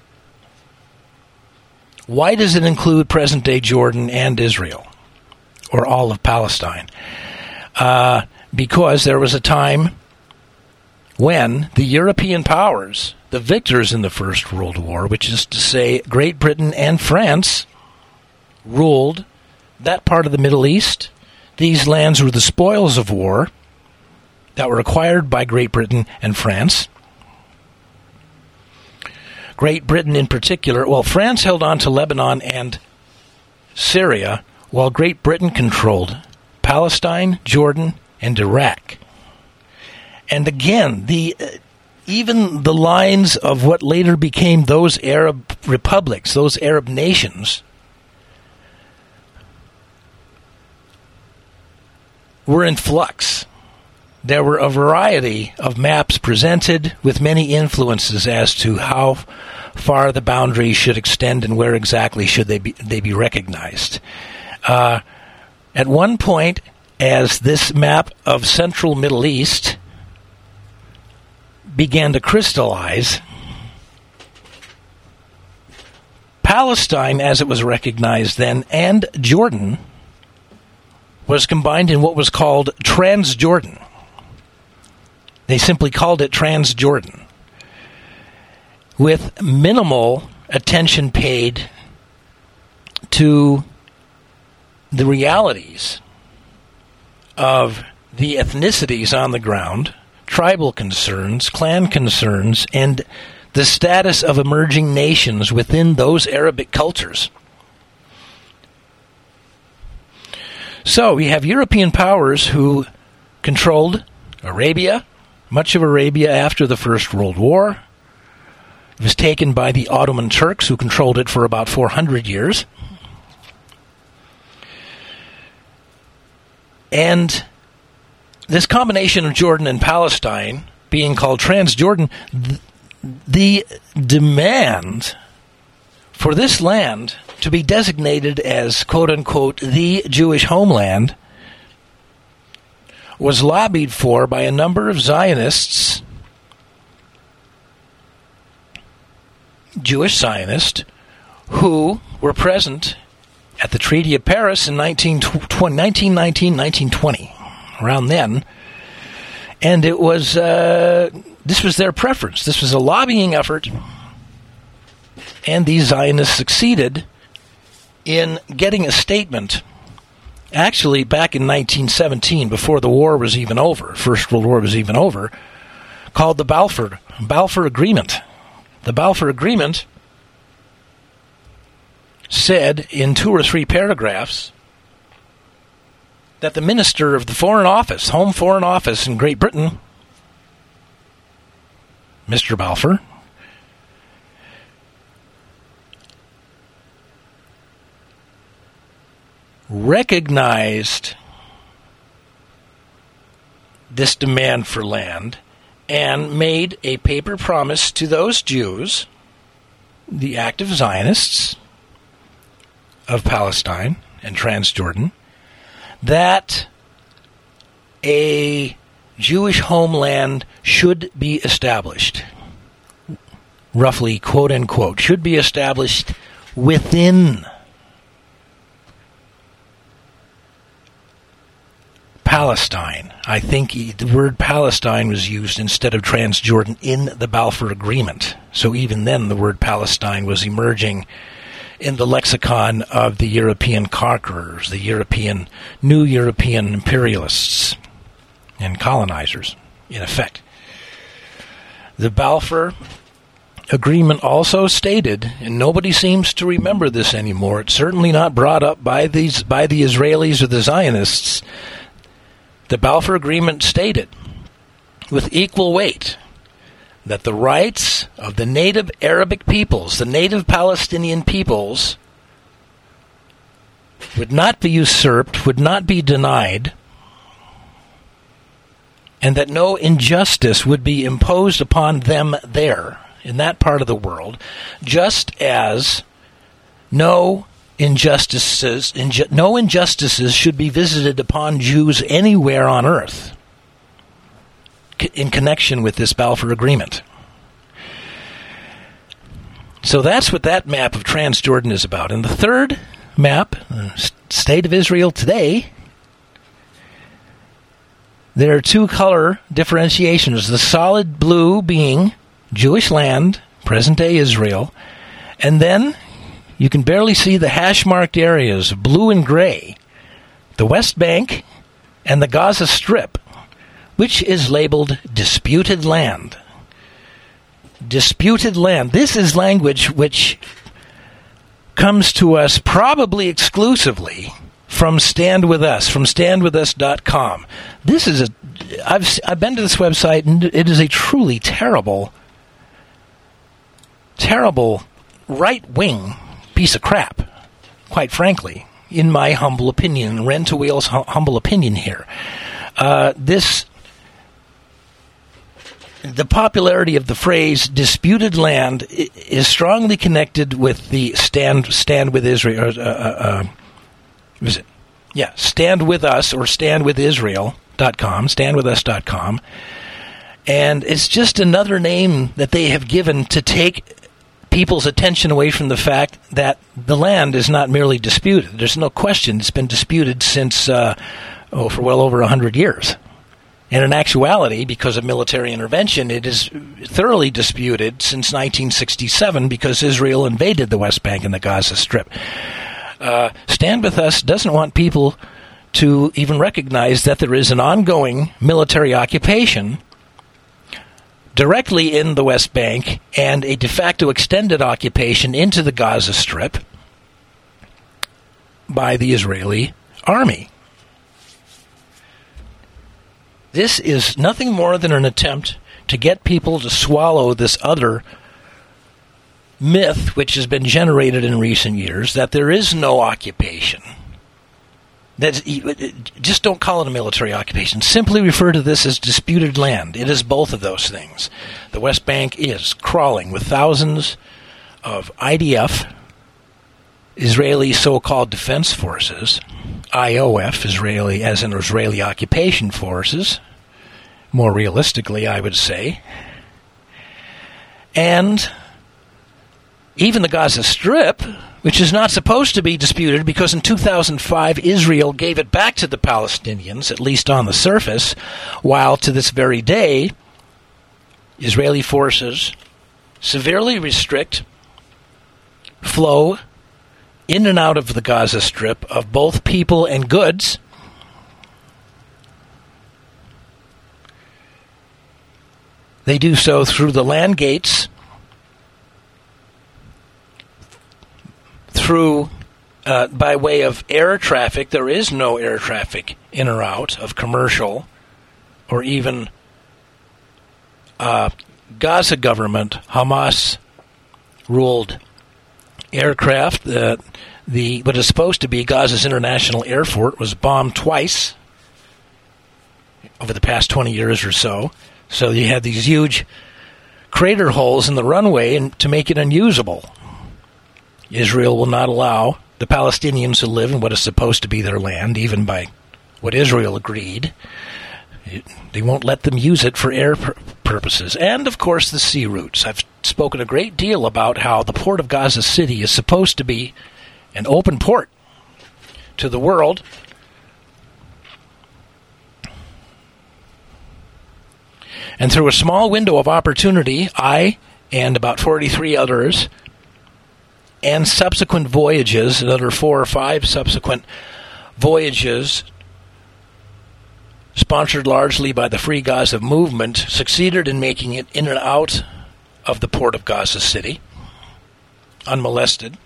Why does it include present-day Jordan and Israel, or all of Palestine? Because there was a time when the European powers, the victors in the First World War, which is to say Great Britain and France, ruled that part of the Middle East. These lands were the spoils of war that were acquired by Great Britain and France. Great Britain in particular, well, France held on to Lebanon and Syria, while Great Britain controlled Palestine, Jordan, and Iraq. And again, even the lines of what later became those Arab republics, those Arab nations, were in flux. There were a variety of maps presented with many influences as to how far the boundaries should extend and where exactly should they be recognized. At one point, as this map of Central Middle East began to crystallize, Palestine, as it was recognized then, and Jordan was combined in what was called Transjordan. They simply called it Transjordan, with minimal attention paid to the realities of the ethnicities on the ground, tribal concerns, clan concerns, and the status of emerging nations within those Arabic cultures. So we have European powers who controlled Arabia, much of Arabia after the First World War. It was taken by the Ottoman Turks, who controlled it for about 400 years. And this combination of Jordan and Palestine being called Transjordan, the demand for this land to be designated as, quote-unquote, the Jewish homeland was lobbied for by a number of Zionists, Jewish Zionists, who were present at the Treaty of Paris in 1919-1920, around then. And it was this was their preference. This was a lobbying effort, and these Zionists succeeded in getting a statement, actually back in 1917, before the war was even over, First World War was even over, called the Balfour Agreement. The Balfour Agreement said in 2 or 3 paragraphs that the Minister of the Foreign Office, Home Foreign Office in Great Britain, Mr. Balfour, recognized this demand for land and made a paper promise to those Jews, the active Zionists of Palestine and Transjordan, that a Jewish homeland should be established, roughly, quote unquote, should be established within Palestine. I think the word Palestine was used instead of Transjordan in the Balfour Agreement. So even then the word Palestine was emerging in the lexicon of the European conquerors, the new European imperialists and colonizers, in effect. The Balfour Agreement also stated, and nobody seems to remember this anymore, it's certainly not brought up by the Israelis or the Zionists. The Balfour Agreement stated, with equal weight, that the rights of the native Arabic peoples, the native Palestinian peoples, would not be usurped, would not be denied, and that no injustice would be imposed upon them there, in that part of the world, just as no injustices should be visited upon Jews anywhere on earth in connection with this Balfour Agreement. So that's what that map of Transjordan is about. And the third map, the State of Israel today, there are 2 color differentiations. The solid blue being Jewish land, present-day Israel, and then you can barely see the hash-marked areas, blue and gray, the West Bank and the Gaza Strip, which is labeled disputed land. Disputed land. This is language which comes to us probably exclusively from Stand With Us, from standwithus.com. This is I've been to this website, and it is a truly terrible right-wing piece of crap, quite frankly, in my humble opinion, Rent-A-Wheel's humble opinion here. The popularity of the phrase "disputed land" is strongly connected with the Stand With Israel. Stand With Us or standwithisrael.com, standwithus.com, and it's just another name that they have given to take people's attention away from the fact that the land is not merely disputed. There's no question it's been disputed since for well over 100 years. And in actuality, because of military intervention, it is thoroughly disputed since 1967 because Israel invaded the West Bank and the Gaza Strip. Stand With Us doesn't want people to even recognize that there is an ongoing military occupation directly in the West Bank and a de facto extended occupation into the Gaza Strip by the Israeli army. This is nothing more than an attempt to get people to swallow this other myth which has been generated in recent years, that there is no occupation. Just don't call it a military occupation. Simply refer to this as disputed land. It is both of those things. The West Bank is crawling with thousands of IDF, Israeli so-called defense forces, IOF, Israeli, as in Israeli occupation forces, more realistically, I would say, and even the Gaza Strip, which is not supposed to be disputed because in 2005 Israel gave it back to the Palestinians, at least on the surface, while to this very day Israeli forces severely restrict flow in and out of the Gaza Strip of both people and goods. They do so through the land gates, through by way of air traffic. There is no air traffic in or out of commercial or even Gaza government, Hamas-ruled aircraft. What is supposed to be Gaza's International Airport was bombed twice over the past 20 years or so. So you had these huge crater holes in the runway and to make it unusable. Israel will not allow the Palestinians to live in what is supposed to be their land, even by what Israel agreed. They won't let them use it for air purposes. And, of course, the sea routes. I've spoken a great deal about how the port of Gaza City is supposed to be an open port to the world. And through a small window of opportunity, I and about 43 others, and subsequent voyages, another 4 or 5 subsequent voyages, sponsored largely by the Free Gaza movement, succeeded in making it in and out of the port of Gaza City, unmolested.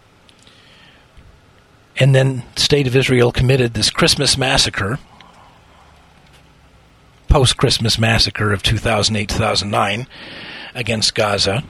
And then the State of Israel committed this Christmas massacre, post-Christmas massacre of 2008-2009 against Gaza,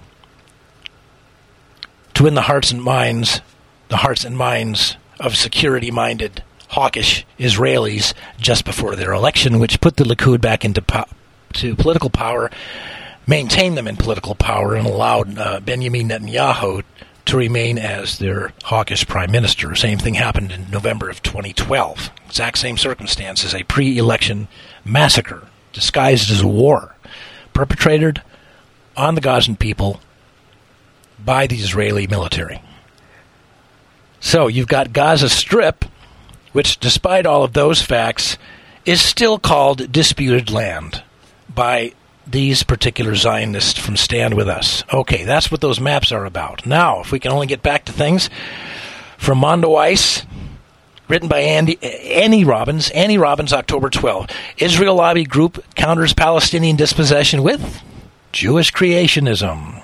to win the hearts and minds of security-minded, hawkish Israelis just before their election, which put the Likud back into political power, maintained them in political power, and allowed Benjamin Netanyahu to remain as their hawkish prime minister. Same thing happened in November of 2012. Exact same circumstances, a pre-election massacre disguised as a war, perpetrated on the Gazan people by the Israeli military. So you've got Gaza Strip, which, despite all of those facts, is still called disputed land by these particular Zionists from Stand With Us. Okay, that's what those maps are about. Now, if we can only get back to things from Mondoweiss, written by Annie Robbins, October 12. Israel lobby group counters Palestinian dispossession with Jewish creationism.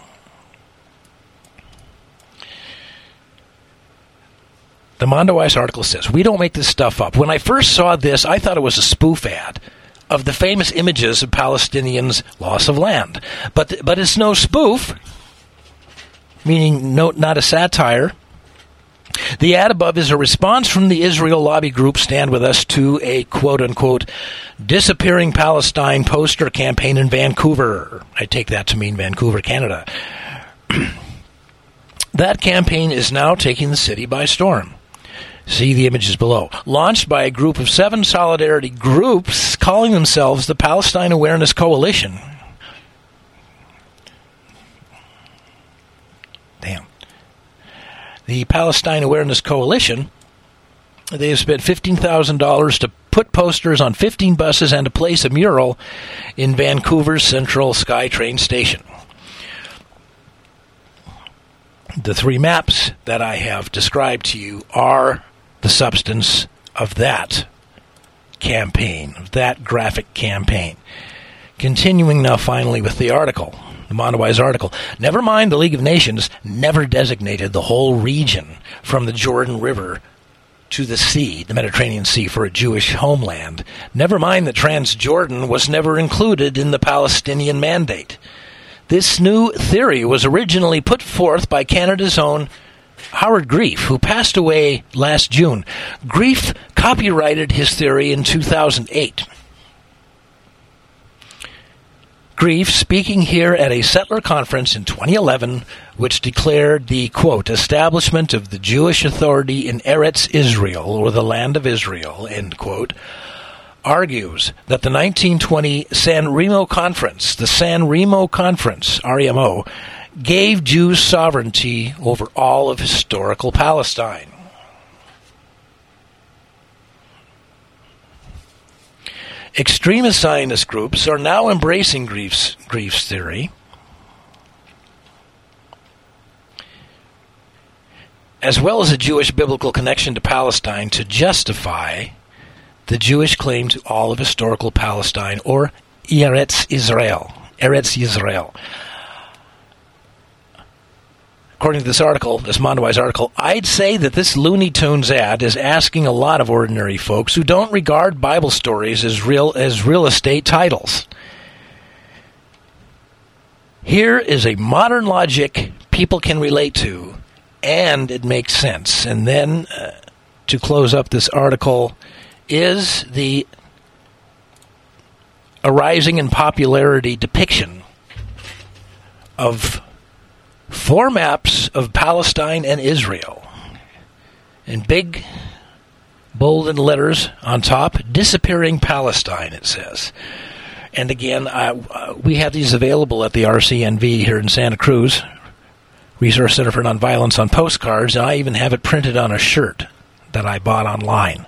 The Mondoweiss article says, we don't make this stuff up. When I first saw this, I thought it was a spoof ad of the famous images of Palestinians' loss of land. But it's no spoof, meaning not a satire. The ad above is a response from the Israel lobby group Stand With Us to a quote-unquote disappearing Palestine poster campaign in Vancouver. I take that to mean Vancouver, Canada. That campaign is now taking the city by storm. See the images below. Launched by a group of 7 solidarity groups calling themselves the Palestine Awareness Coalition. Damn. The Palestine Awareness Coalition, they have spent $15,000 to put posters on 15 buses and to place a mural in Vancouver's Central SkyTrain station. The 3 maps that I have described to you are the substance of that campaign, of that graphic campaign. Continuing now finally with the article, the Mondoweiss article. Never mind the League of Nations never designated the whole region from the Jordan River to the sea, the Mediterranean Sea, for a Jewish homeland. Never mind that Transjordan was never included in the Palestinian Mandate. This new theory was originally put forth by Canada's own Howard Grief, who passed away last June. Grief copyrighted his theory in 2008. Grief, speaking here at a settler conference in 2011, which declared the, quote, establishment of the Jewish authority in Eretz Israel, or the land of Israel, end quote, argues that the 1920 San Remo Conference, REMO, gave Jews sovereignty over all of historical Palestine. Extremist Zionist groups are now embracing Grief's theory. as well as a Jewish biblical connection to Palestine, to justify the Jewish claim to all of historical Palestine, or Eretz Israel. Eretz Yisrael. According to this article, this Mondoweiss article, I'd say that this Looney Tunes ad is asking a lot of ordinary folks who don't regard Bible stories as real estate titles. Here is a modern logic people can relate to, and it makes sense. And then, to close up this article, is the arising in popularity depiction of 4 maps of Palestine and Israel. In big, bold letters on top, Disappearing Palestine, it says. And again, we have these available at the RCNV here in Santa Cruz, Resource Center for Nonviolence, on postcards, and I even have it printed on a shirt that I bought online.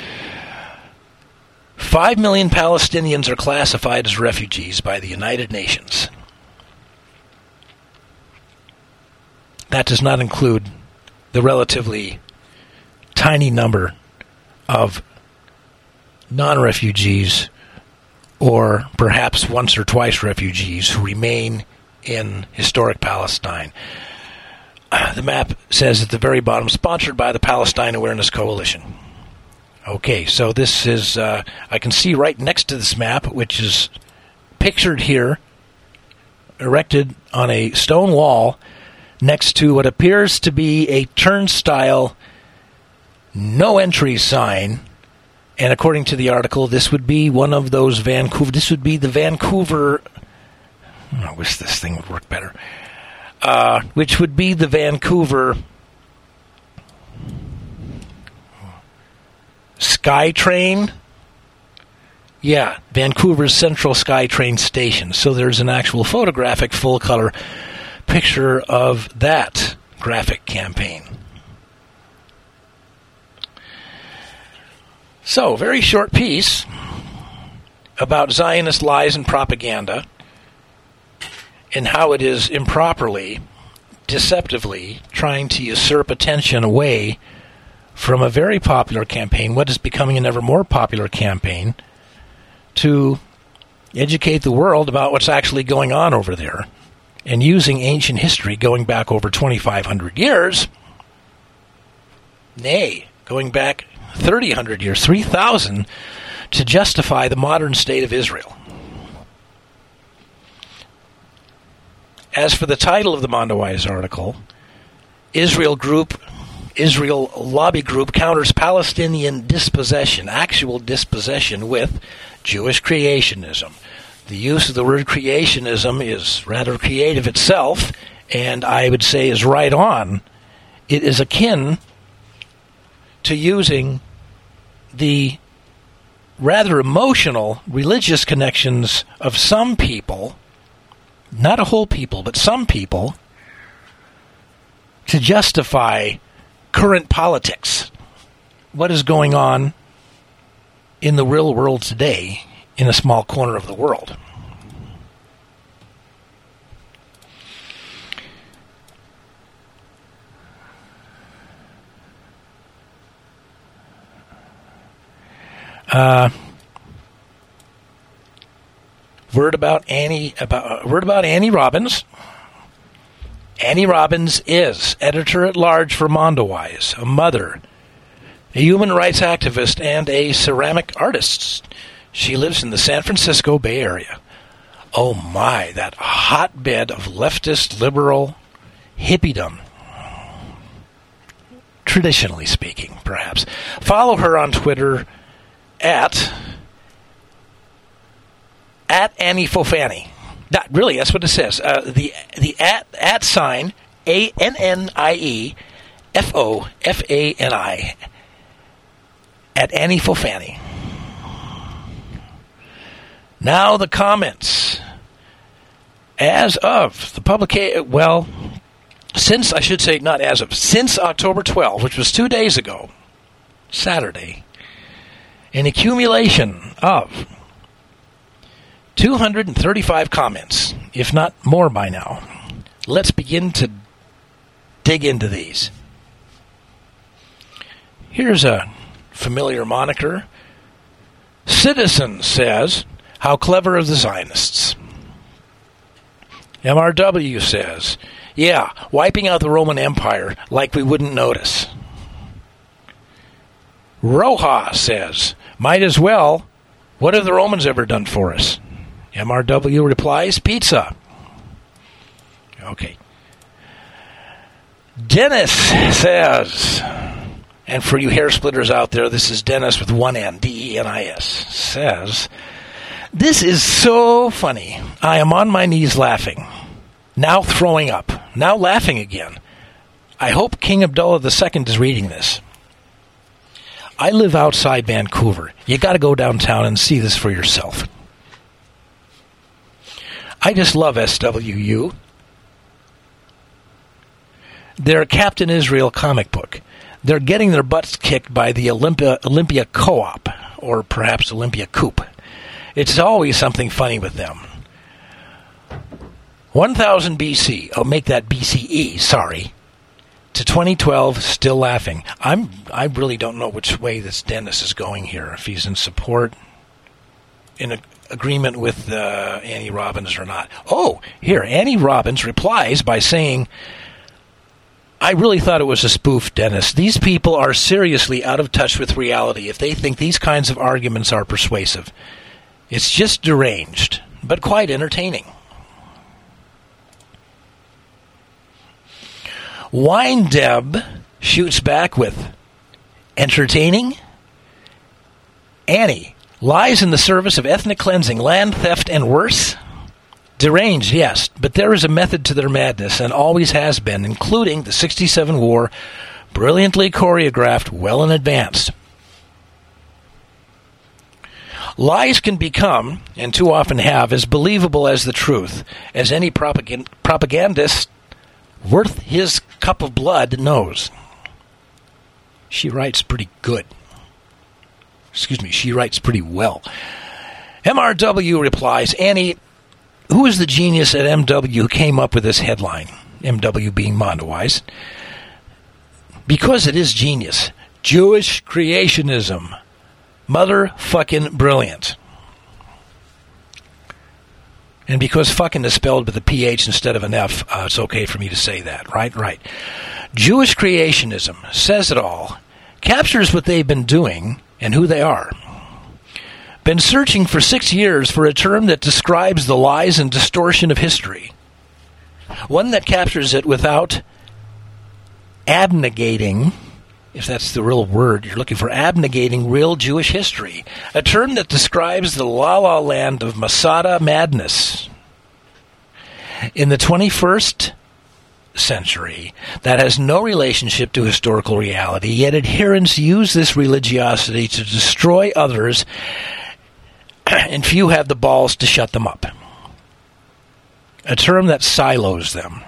5 million Palestinians are classified as refugees by the United Nations. That does not include the relatively tiny number of non-refugees, or perhaps once or twice refugees, who remain in historic Palestine. The map says at the very bottom, sponsored by the Palestine Awareness Coalition. Okay, so this is, I can see right next to this map, which is pictured here, erected on a stone wall, next to what appears to be a turnstile no entry sign. And according to the article, this would be one of those this would be the Vancouver, I wish this thing would work better, which would be the Vancouver SkyTrain. Yeah, Vancouver's Central SkyTrain Station. So there's an actual photographic full-color picture of that graphic campaign. So, very short piece about Zionist lies and propaganda, and how it is improperly, deceptively trying to usurp attention away from a very popular campaign, what is becoming an ever more popular campaign, to educate the world about what's actually going on over there, and using ancient history going back over 2,500 years, nay, going back 3,000 years, 3,000, to justify the modern state of Israel. As for the title of the Mondoweiss article, Israel Lobby Group counters Palestinian dispossession, actual dispossession, with Jewish creationism. The use of the word creationism is rather creative itself, and I would say is right on. It is akin to using the rather emotional religious connections of some people, not a whole people, but some people, to justify current politics. What is going on in the real world today in a small corner of the world? Word about Annie Robbins. Annie Robbins is editor-at-large for Mondoweiss, a mother, a human rights activist, and a ceramic artist. She lives in the San Francisco Bay Area. Oh my, that hotbed of leftist, liberal hippiedom. Traditionally speaking, perhaps. Follow her on Twitter at Annie Fofani. Really, that's what it says. The at sign, ANNIE FOFANI, at Annie Fofani. Now the comments. As of the publication, since October 12, which was 2 days ago, Saturday, an accumulation of 235 comments, if not more by now. Let's begin to dig into these. Here's a familiar moniker. Citizen says, how clever are the Zionists? MRW says, yeah, wiping out the Roman Empire like we wouldn't notice. Roja says, might as well. What have the Romans ever done for us? MRW replies, pizza. Okay. Dennis says, and for you hair splitters out there, this is Dennis with one N, D-E-N-I-S, says, this is so funny. I am on my knees laughing. Now throwing up. Now laughing again. I hope King Abdullah II is reading this. I live outside Vancouver. You got to go downtown and see this for yourself. I just love SWU. They're Captain Israel comic book. They're getting their butts kicked by the Olympia Co-op, or perhaps Olympia Coop. It's always something funny with them. 1000 BC. I'll make that BCE, sorry. To 2012, still laughing. I really don't know which way this Dennis is going here. If he's in support, in agreement with Annie Robbins or not. Oh, here, Annie Robbins replies by saying, I really thought it was a spoof, Dennis. These people are seriously out of touch with reality if they think these kinds of arguments are persuasive. It's just deranged, but quite entertaining. Wine Deb shoots back with, entertaining? Annie, lies in the service of ethnic cleansing, land theft, and worse? Deranged, yes, but there is a method to their madness, and always has been, including the 67 war, brilliantly choreographed well in advance. Lies can become, and too often have, as believable as the truth, as any propagandist worth his cup of blood knows. She writes pretty good. She writes pretty well. MRW replies, Annie, who is the genius at MW who came up with this headline? MW being Mondoweiss. Because it is genius. Jewish creationism. Motherfucking brilliant. And because fucking is spelled with a PH instead of an F, it's okay for me to say that, right? Right. Jewish creationism says it all, captures what they've been doing and who they are. Been searching for 6 years for a term that describes the lies and distortion of history. One that captures it without abnegating, if that's the real word you're looking for, abnegating real Jewish history. A term that describes the la-la land of Masada madness. In the 21st century, that has no relationship to historical reality, yet adherents use this religiosity to destroy others, and few have the balls to shut them up. A term that silos them.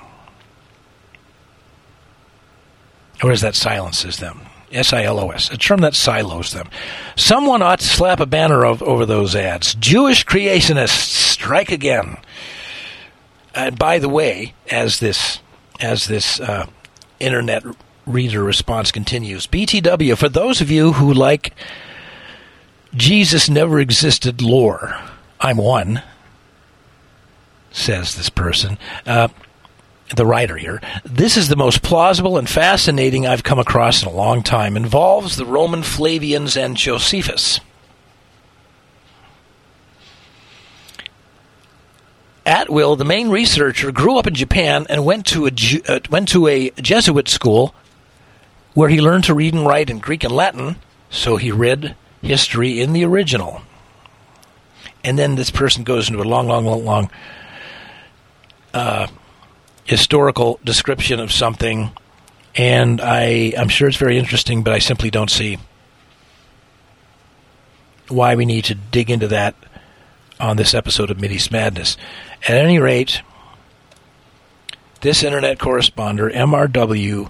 Or is that silences them? S-I-L-O-S. A term that silos them. Someone ought to slap a banner over those ads. Jewish creationists strike again. And by the way, as this internet reader response continues, BTW, for those of you who like Jesus never existed lore, I'm one, says this person, the writer here. This is the most plausible and fascinating I've come across in a long time. Involves the Roman Flavians and Josephus. Atwill, the main researcher, grew up in Japan and went to a Jesuit school where he learned to read and write in Greek and Latin, so he read history in the original. And then this person goes into a long historical description of something, and I'm sure it's very interesting, but I simply don't see why we need to dig into that on this episode of Mideast Madness. At any rate, this internet correspondent, MRW,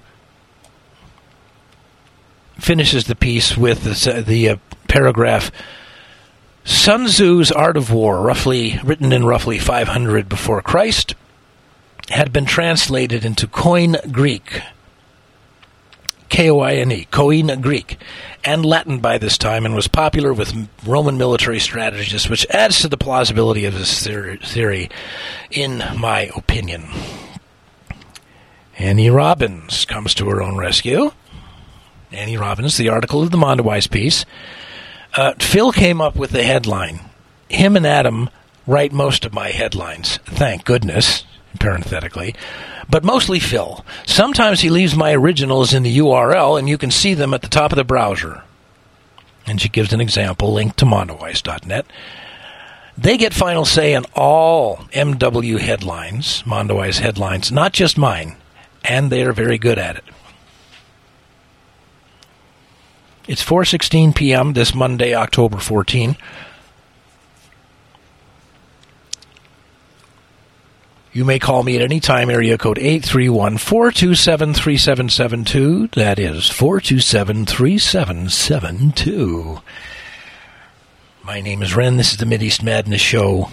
finishes the piece with the paragraph, Sun Tzu's Art of War, written in roughly 500 before Christ, had been translated into Koine Greek, K-O-I-N-E, Koine Greek, and Latin by this time, and was popular with Roman military strategists, which adds to the plausibility of this theory, in my opinion. Annie Robbins comes to her own rescue. Annie Robbins, the article of the Mondoweiss piece. Phil came up with the headline. Him and Adam write most of my headlines. Thank goodness, parenthetically. But mostly Phil. Sometimes he leaves my originals in the URL, and you can see them at the top of the browser. And she gives an example, linked to mondoweiss.net. They get final say on all MW headlines, Mondoweiss headlines, not just mine, and they are very good at it. It's 4:16 p.m. this Monday, October 14. You may call me at any time, area code 831-427-3772. That is 427-3772. My name is Ren. This is the Mideast Madness Show.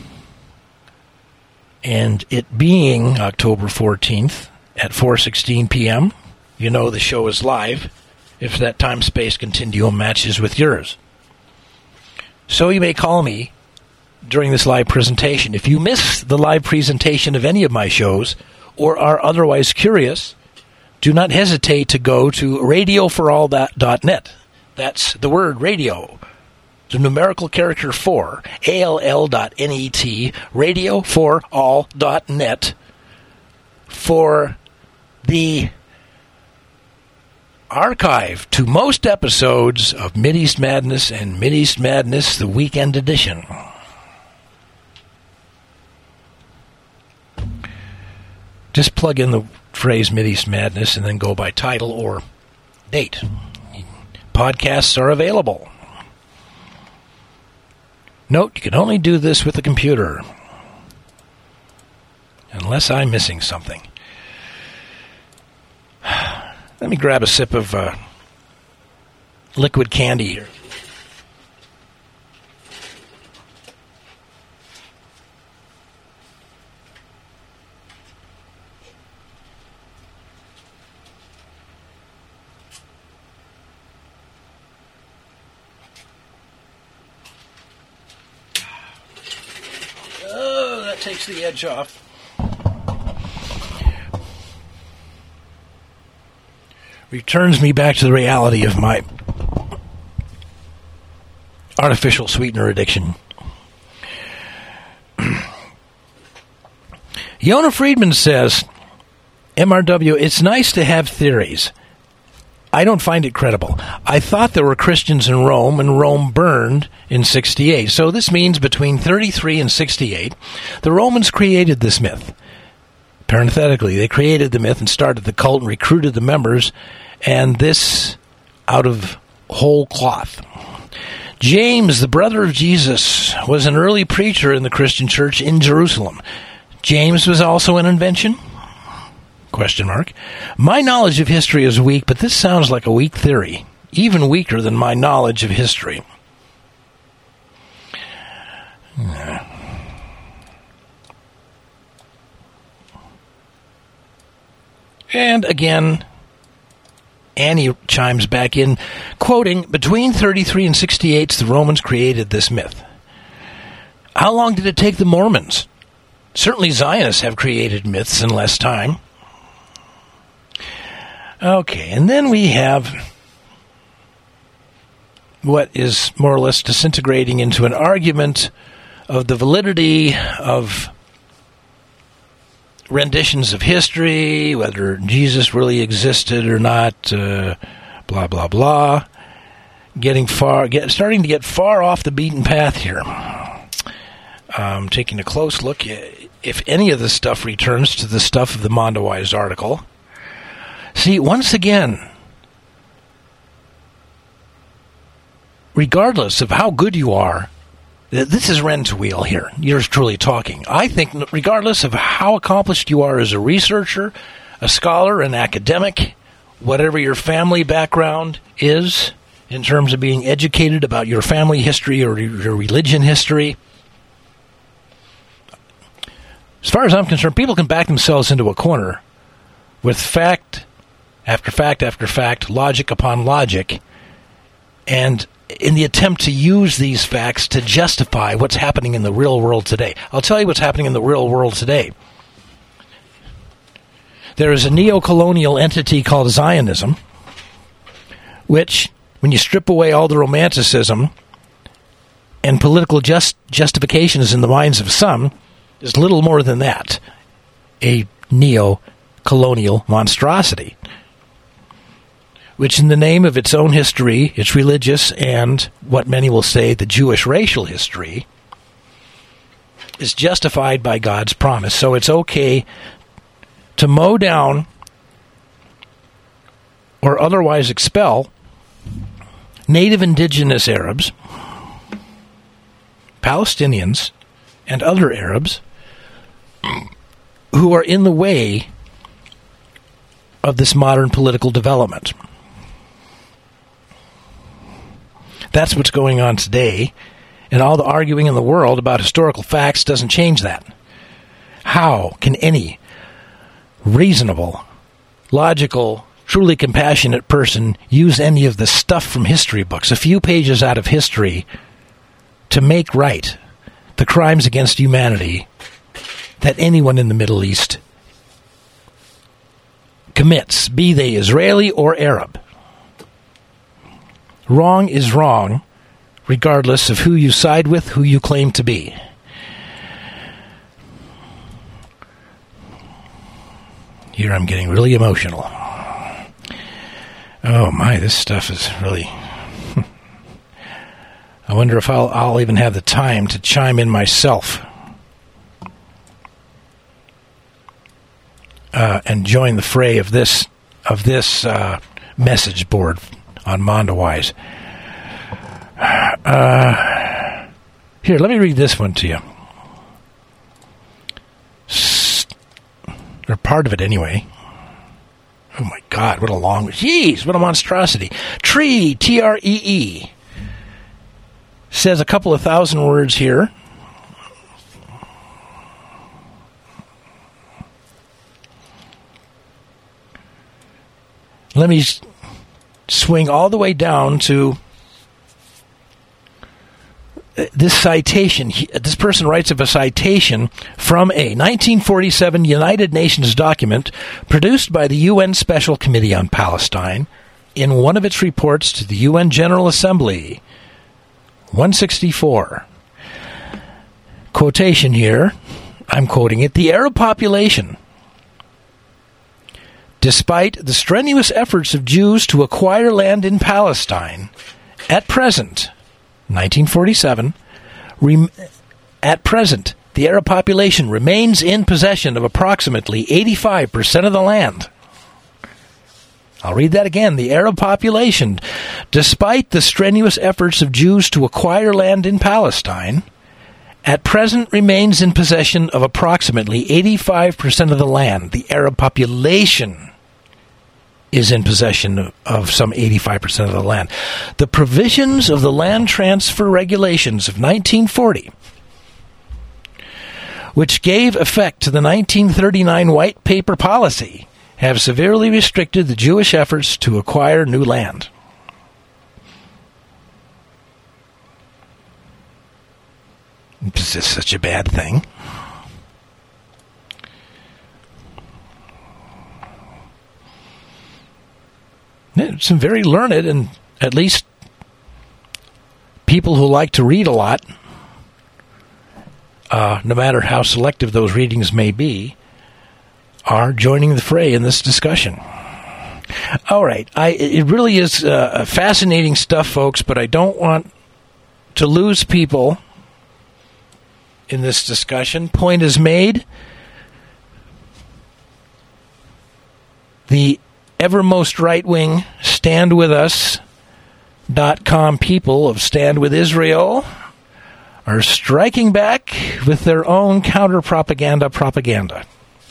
And it being October 14th at 4:16 p.m., you know the show is live if that time-space continuum matches with yours. So you may call me during this live presentation. If you miss the live presentation of any of my shows or are otherwise curious, do not hesitate to go to radioforall.net. That's the word radio, the numerical character 4, ALL.net, radioforall.net, for the archive to most episodes of Mideast Madness and Mideast Madness, the Weekend Edition. Just plug in the phrase Mideast Madness and then go by title or date. Podcasts are available. Note, you can only do this with a computer. Unless I'm missing something. Let me grab a sip of liquid candy here. Oh, that takes the edge off. Returns me back to the reality of my artificial sweetener addiction. Yona Friedman says, MRW, it's nice to have theories. I don't find it credible. I thought there were Christians in Rome, and Rome burned in 68. So this means between 33 and 68, the Romans created this myth. Parenthetically, they created the myth and started the cult and recruited the members, and this out of whole cloth. James, the brother of Jesus, was an early preacher in the Christian church in Jerusalem. James was also an invention? Question mark. My knowledge of history is weak, but this sounds like a weak theory, even weaker than my knowledge of history. And again, Annie chimes back in, quoting, between 33 and 68, the Romans created this myth. How long did it take the Mormons? Certainly Zionists have created myths in less time. Okay, and then we have what is more or less disintegrating into an argument of the validity of renditions of history, whether Jesus really existed or not, blah, blah, blah. Starting to get far off the beaten path here. Taking a close look, if any of this stuff returns to the stuff of the Mondoweiss article. See, once again, regardless of how good you are, this is Ren's wheel here. Yours truly talking. I think regardless of how accomplished you are as a researcher, a scholar, an academic, whatever your family background is in terms of being educated about your family history or your religion history, as far as I'm concerned, people can back themselves into a corner with fact after fact after fact, logic upon logic, and in the attempt to use these facts to justify what's happening in the real world today. I'll tell you what's happening in the real world today. There is a neo-colonial entity called Zionism, which, when you strip away all the romanticism and political justifications in the minds of some, is little more than that, a neo-colonial monstrosity, which in the name of its own history, its religious, and what many will say the Jewish racial history, is justified by God's promise. So it's okay to mow down or otherwise expel native indigenous Arabs, Palestinians, and other Arabs who are in the way of this modern political development. That's what's going on today, and all the arguing in the world about historical facts doesn't change that. How can any reasonable, logical, truly compassionate person use any of the stuff from history books, a few pages out of history, to make right the crimes against humanity that anyone in the Middle East commits, be they Israeli or Arab? Wrong is wrong, regardless of who you side with, who you claim to be. Here I'm getting really emotional. Oh my, this stuff is really... I wonder if I'll even have the time to chime in myself and join the fray of this message board on Mondawise. Here, let me read this one to you. Or part of it, anyway. Oh, my God, what a long... Jeez, what a monstrosity. Tree, T-R-E-E, says a couple of thousand words here. Let me swing all the way down to this citation. This person writes of a citation from a 1947 United Nations document produced by the UN Special Committee on Palestine in one of its reports to the UN General Assembly, 164. Quotation here, I'm quoting it, "The Arab population, despite the strenuous efforts of Jews to acquire land in Palestine, at present," 1947, at present, the Arab population remains in possession of approximately 85% of the land. I'll read that again. The Arab population, despite the strenuous efforts of Jews to acquire land in Palestine, at present remains in possession of approximately 85% of the land. The Arab population is in possession of some 85% of the land. The provisions of the Land Transfer Regulations of 1940, which gave effect to the 1939 White Paper policy, have severely restricted the Jewish efforts to acquire new land. Is this such a bad thing? Some very learned and at least people who like to read a lot, no matter how selective those readings may be, are joining the fray in this discussion. All right. It really is fascinating stuff, folks, but I don't want to lose people in this discussion. Point is made. The evermost right-wing StandWithUs.com people of Stand With Israel are striking back with their own counter-propaganda,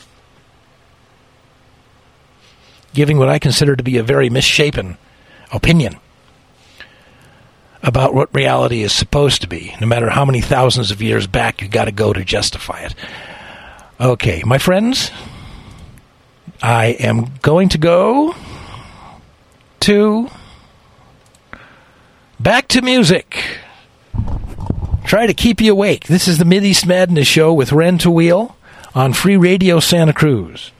giving what I consider to be a very misshapen opinion about what reality is supposed to be, no matter how many thousands of years back you got to go to justify it. Okay, my friends, I am going to go. to music. Try to keep you awake. This is the Mideast Madness Show with Ren to Wheel on Free Radio Santa Cruz.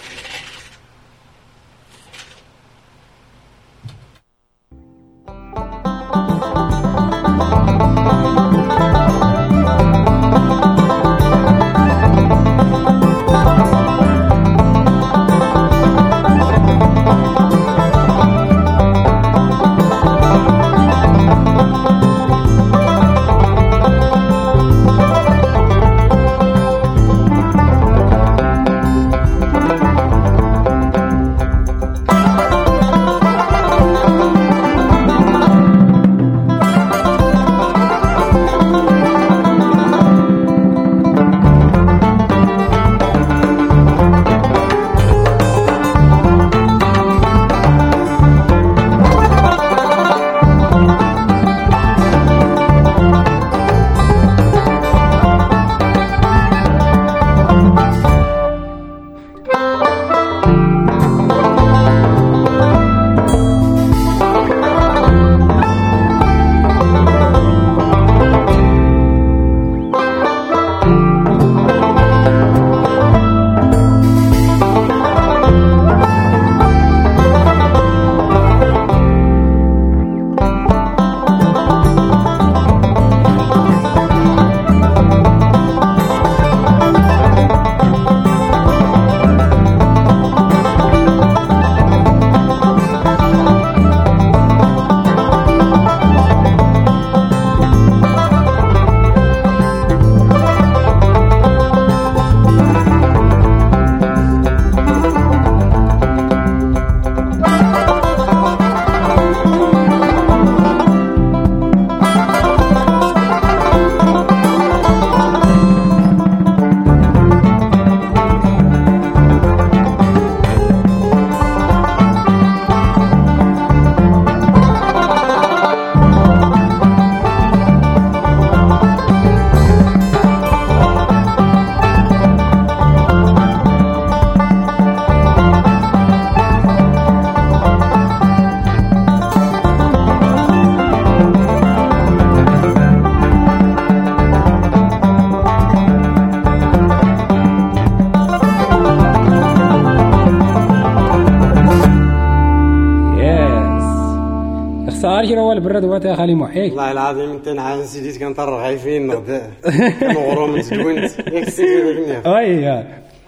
البرد وقتها خالي محيك والله العظيم انت نحس سيديت كنطر خايفين نغدا كنغرو من تدوينت ياك سيدي اي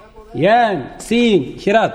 يان سين شراط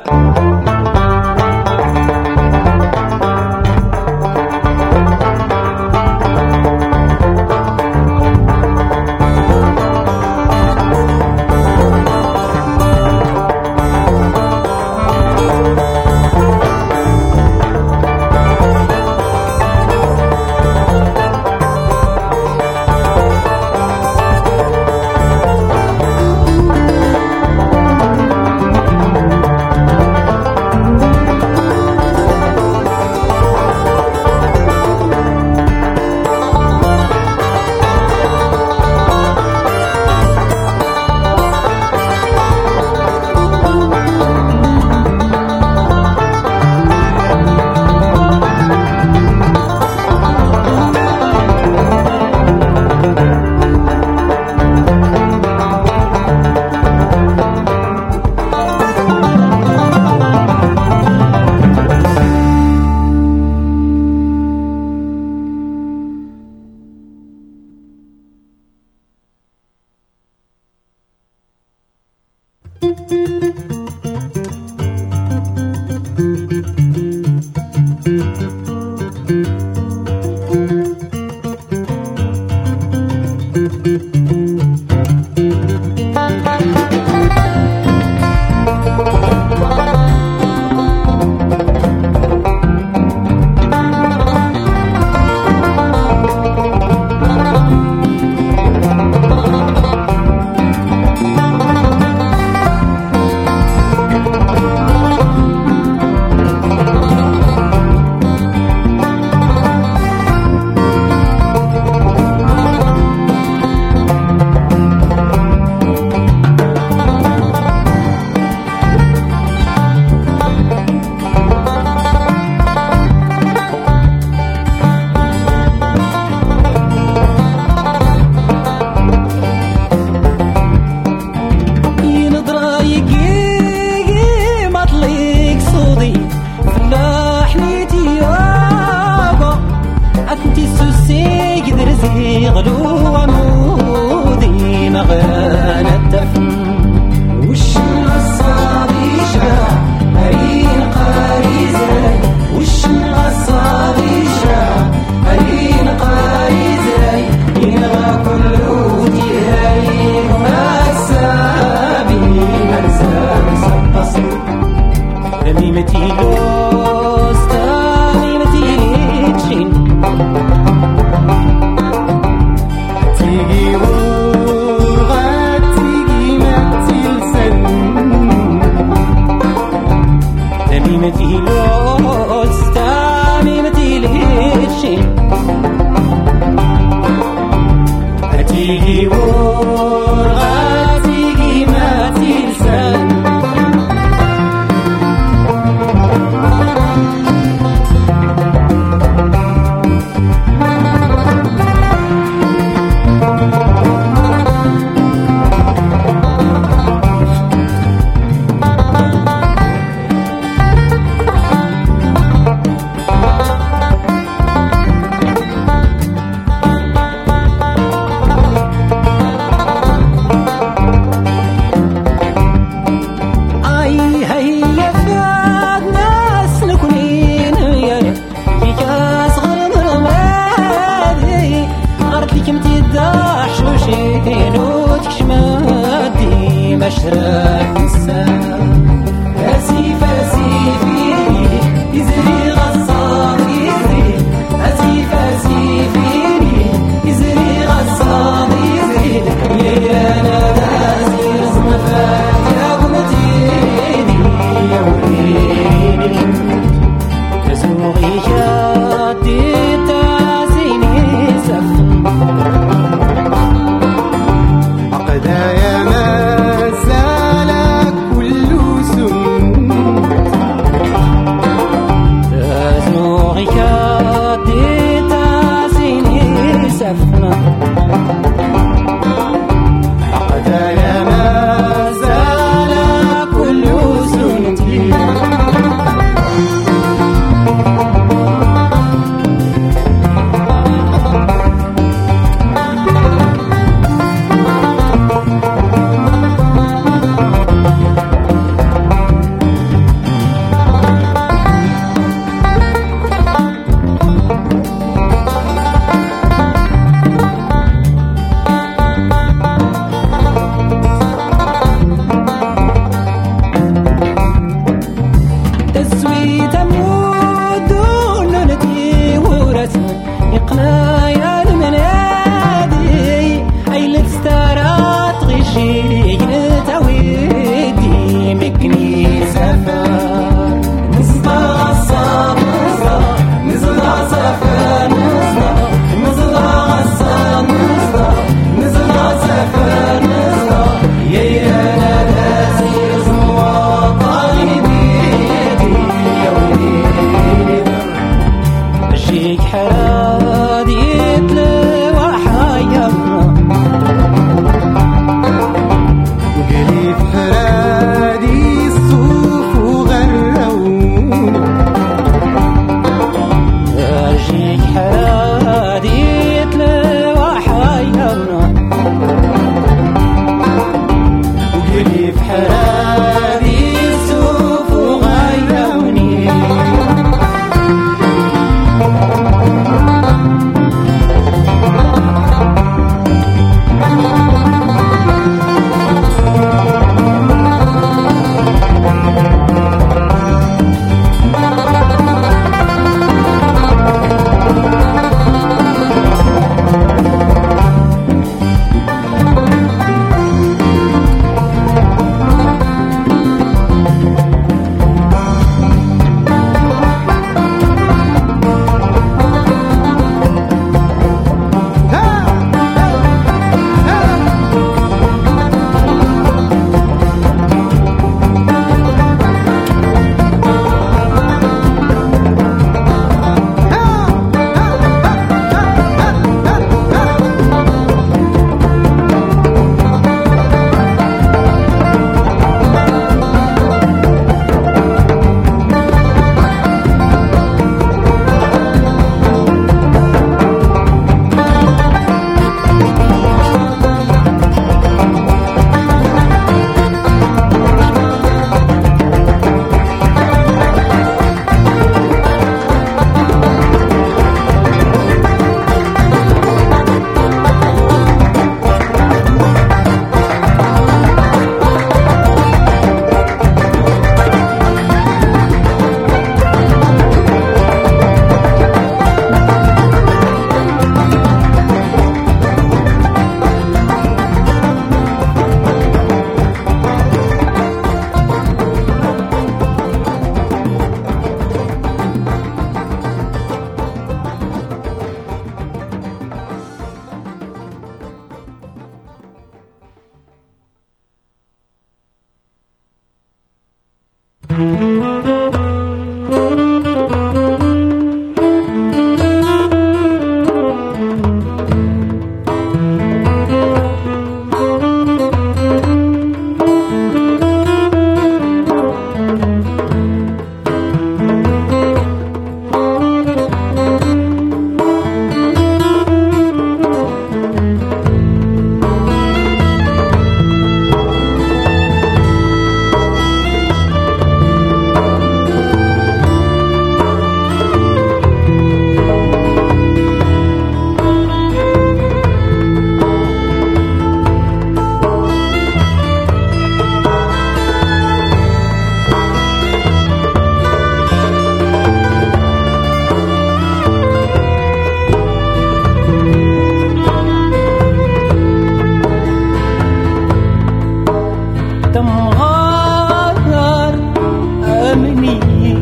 تمغار أمني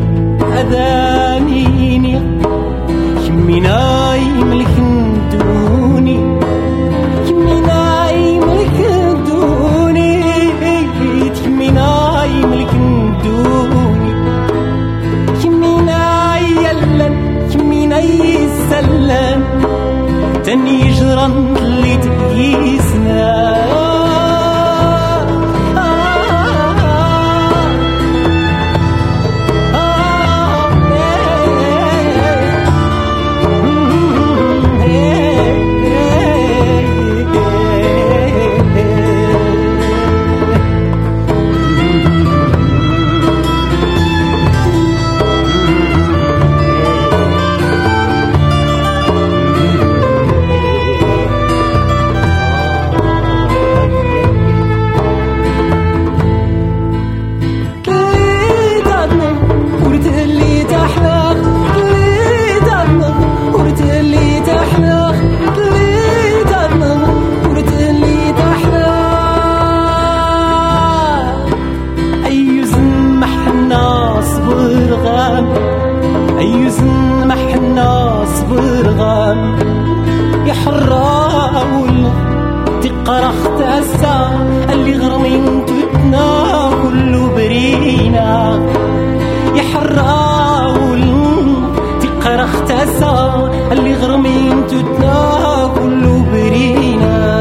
أذانيني كميناي ملك دوني كميناي ملك دوني كميناي ملك دوني كميناي يلن كميناي سلن تاني جران اللي تقيسنا يحراول تقرخت هسا اللي غرمين تتنا كله برينا يحراول تقرخت هسا اللي غرمين تتنا كله برينا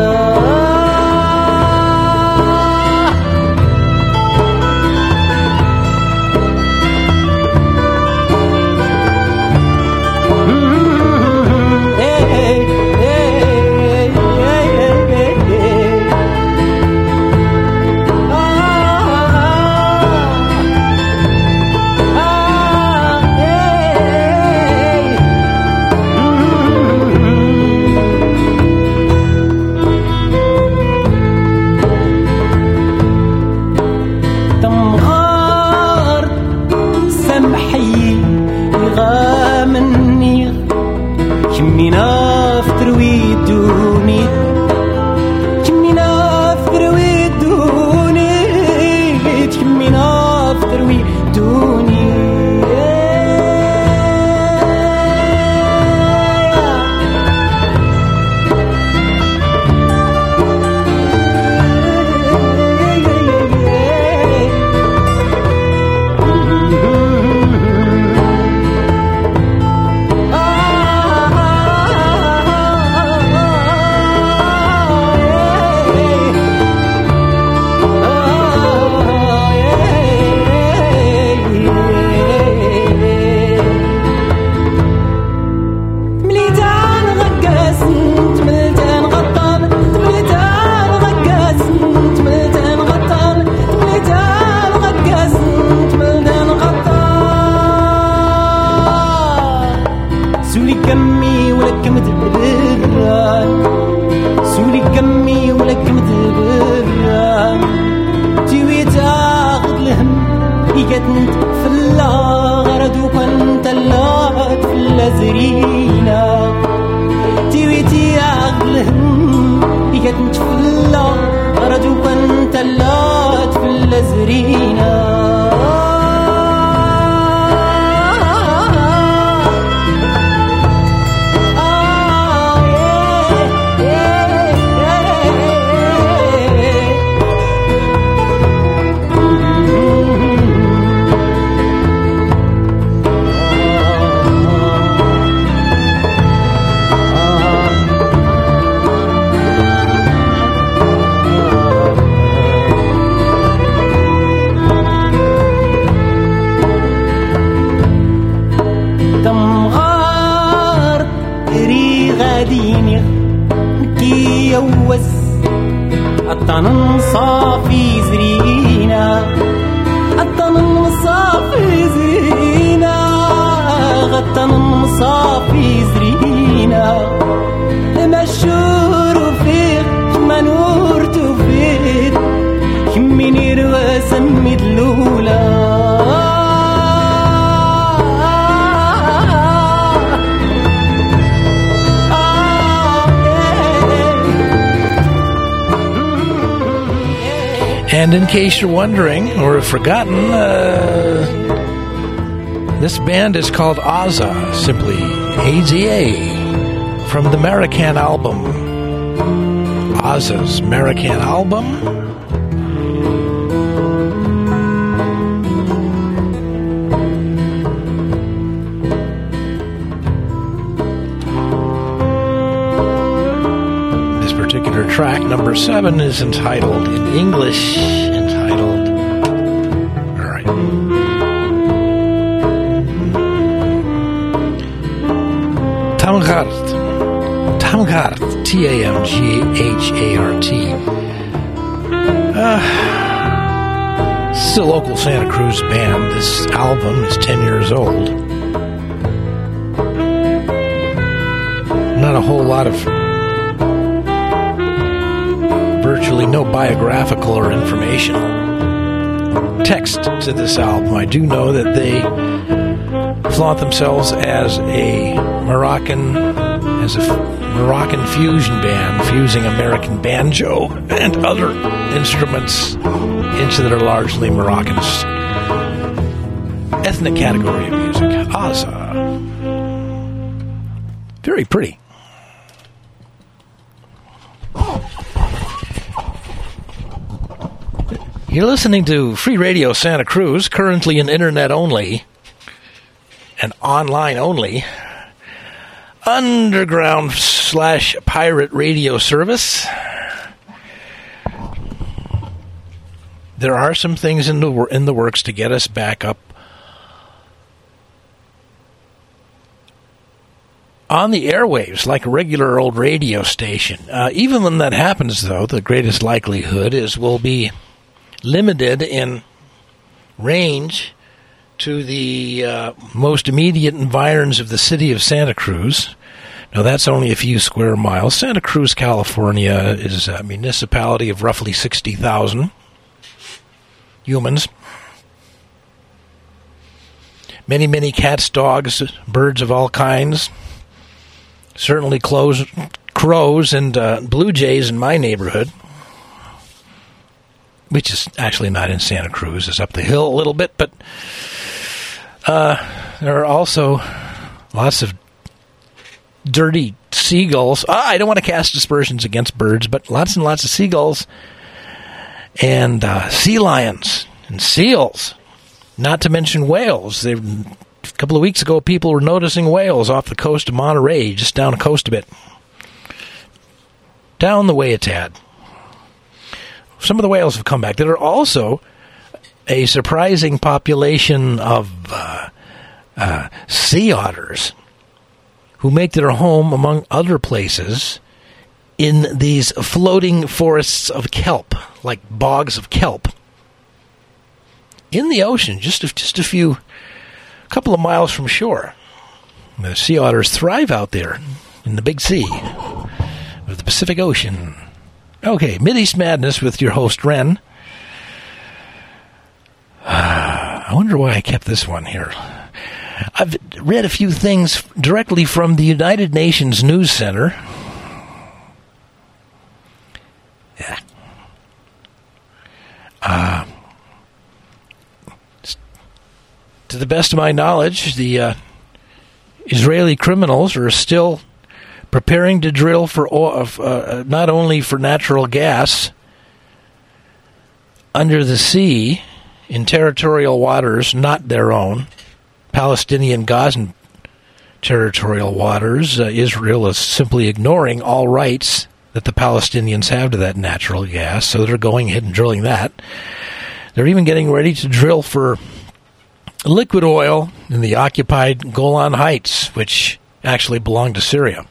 And in case you're wondering or have forgotten, this band is called Aza, simply AZA, from the Marican album. Aza's Marican album. Particular track, number 7, is entitled, in English, all right. Tamghart, Tamghart. This is a local Santa Cruz band. This album is 10 years old. Not a whole lot of virtually no biographical or informational text to this album. I do know that they flaunt themselves as a Moroccan fusion band, fusing American banjo and other instruments into their largely Moroccan ethnic category of music. Aza. Very pretty. You're listening to Free Radio Santa Cruz, currently an internet only and online only underground / pirate radio service. There are some things in the works to get us back up on the airwaves like a regular old radio station. Even when that happens, though, the greatest likelihood is we'll be limited in range to the most immediate environs of the city of Santa Cruz. Now, that's only a few square miles. Santa Cruz, California is a municipality of roughly 60,000 humans. Many, many cats, dogs, birds of all kinds. Certainly crows and blue jays in my neighborhood, which is actually not in Santa Cruz. It's up the hill a little bit, but there are also lots of dirty seagulls. I don't want to cast aspersions against birds, but lots and lots of seagulls and sea lions and seals, not to mention whales. A couple of weeks ago, people were noticing whales off the coast of Monterey, just down the coast a bit. Down the way a tad. Some of the whales have come back. There are also a surprising population of sea otters who make their home, among other places, in these floating forests of kelp, like bogs of kelp, in the ocean, just a couple of miles from shore. The sea otters thrive out there in the big sea of the Pacific Ocean. Okay, Mideast Madness with your host, Ren. I wonder why I kept this one here. I've read a few things directly from the United Nations News Center. Yeah. To the best of my knowledge, the Israeli criminals are still preparing to drill for not only for natural gas under the sea in territorial waters, not their own, Palestinian Gazan territorial waters. Israel is simply ignoring all rights that the Palestinians have to that natural gas, so they're going ahead and drilling that. They're even getting ready to drill for liquid oil in the occupied Golan Heights, which actually belong to Syria.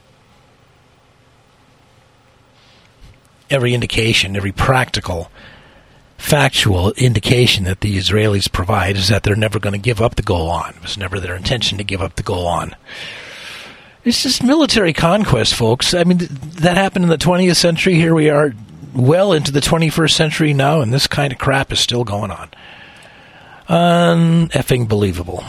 Every indication, every practical, factual indication that the Israelis provide is that they're never going to give up the Golan. It was never their intention to give up the Golan. It's just military conquest, folks. I mean, that happened in the 20th century. Here we are well into the 21st century now, and this kind of crap is still going on. Uneffing believable.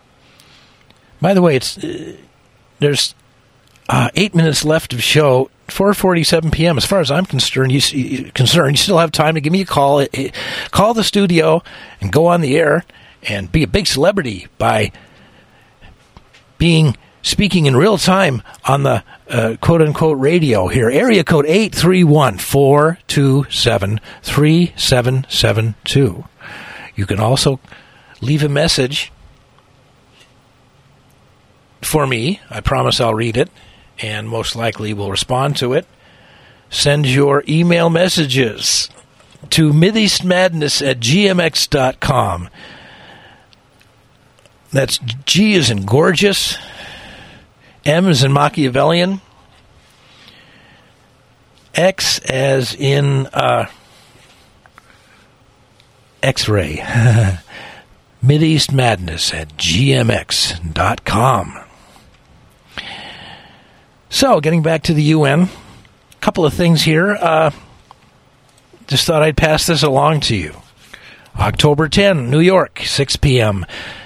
By the way, there's 8 minutes left of show 4:47 p.m. As far as I'm concerned, you still have time to give me a call. Call the studio and go on the air and be a big celebrity by speaking in real time on the quote-unquote radio here. Area code 831-427-3772. You can also leave a message for me. I promise I'll read it, and most likely will respond to it. Send your email messages to mideastmadness@gmx.com. That's G as in gorgeous, M as in Machiavellian, X as in X-ray. mideastmadness@gmx.com. So, getting back to the UN, a couple of things here. Just thought I'd pass this along to you. October 10, New York, 6 p.m.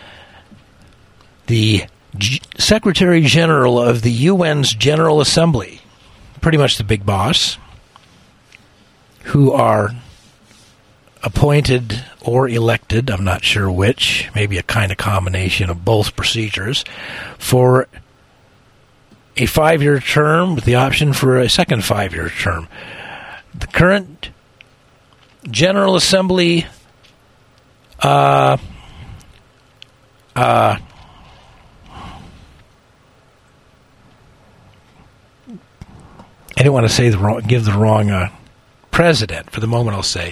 The Secretary General of the UN's General Assembly, pretty much the big boss, who are appointed or elected, I'm not sure which, maybe a kind of combination of both procedures, for a 5-year term with the option for a second 5-year term. The current General Assembly I don't want to give the wrong president. For the moment, I'll say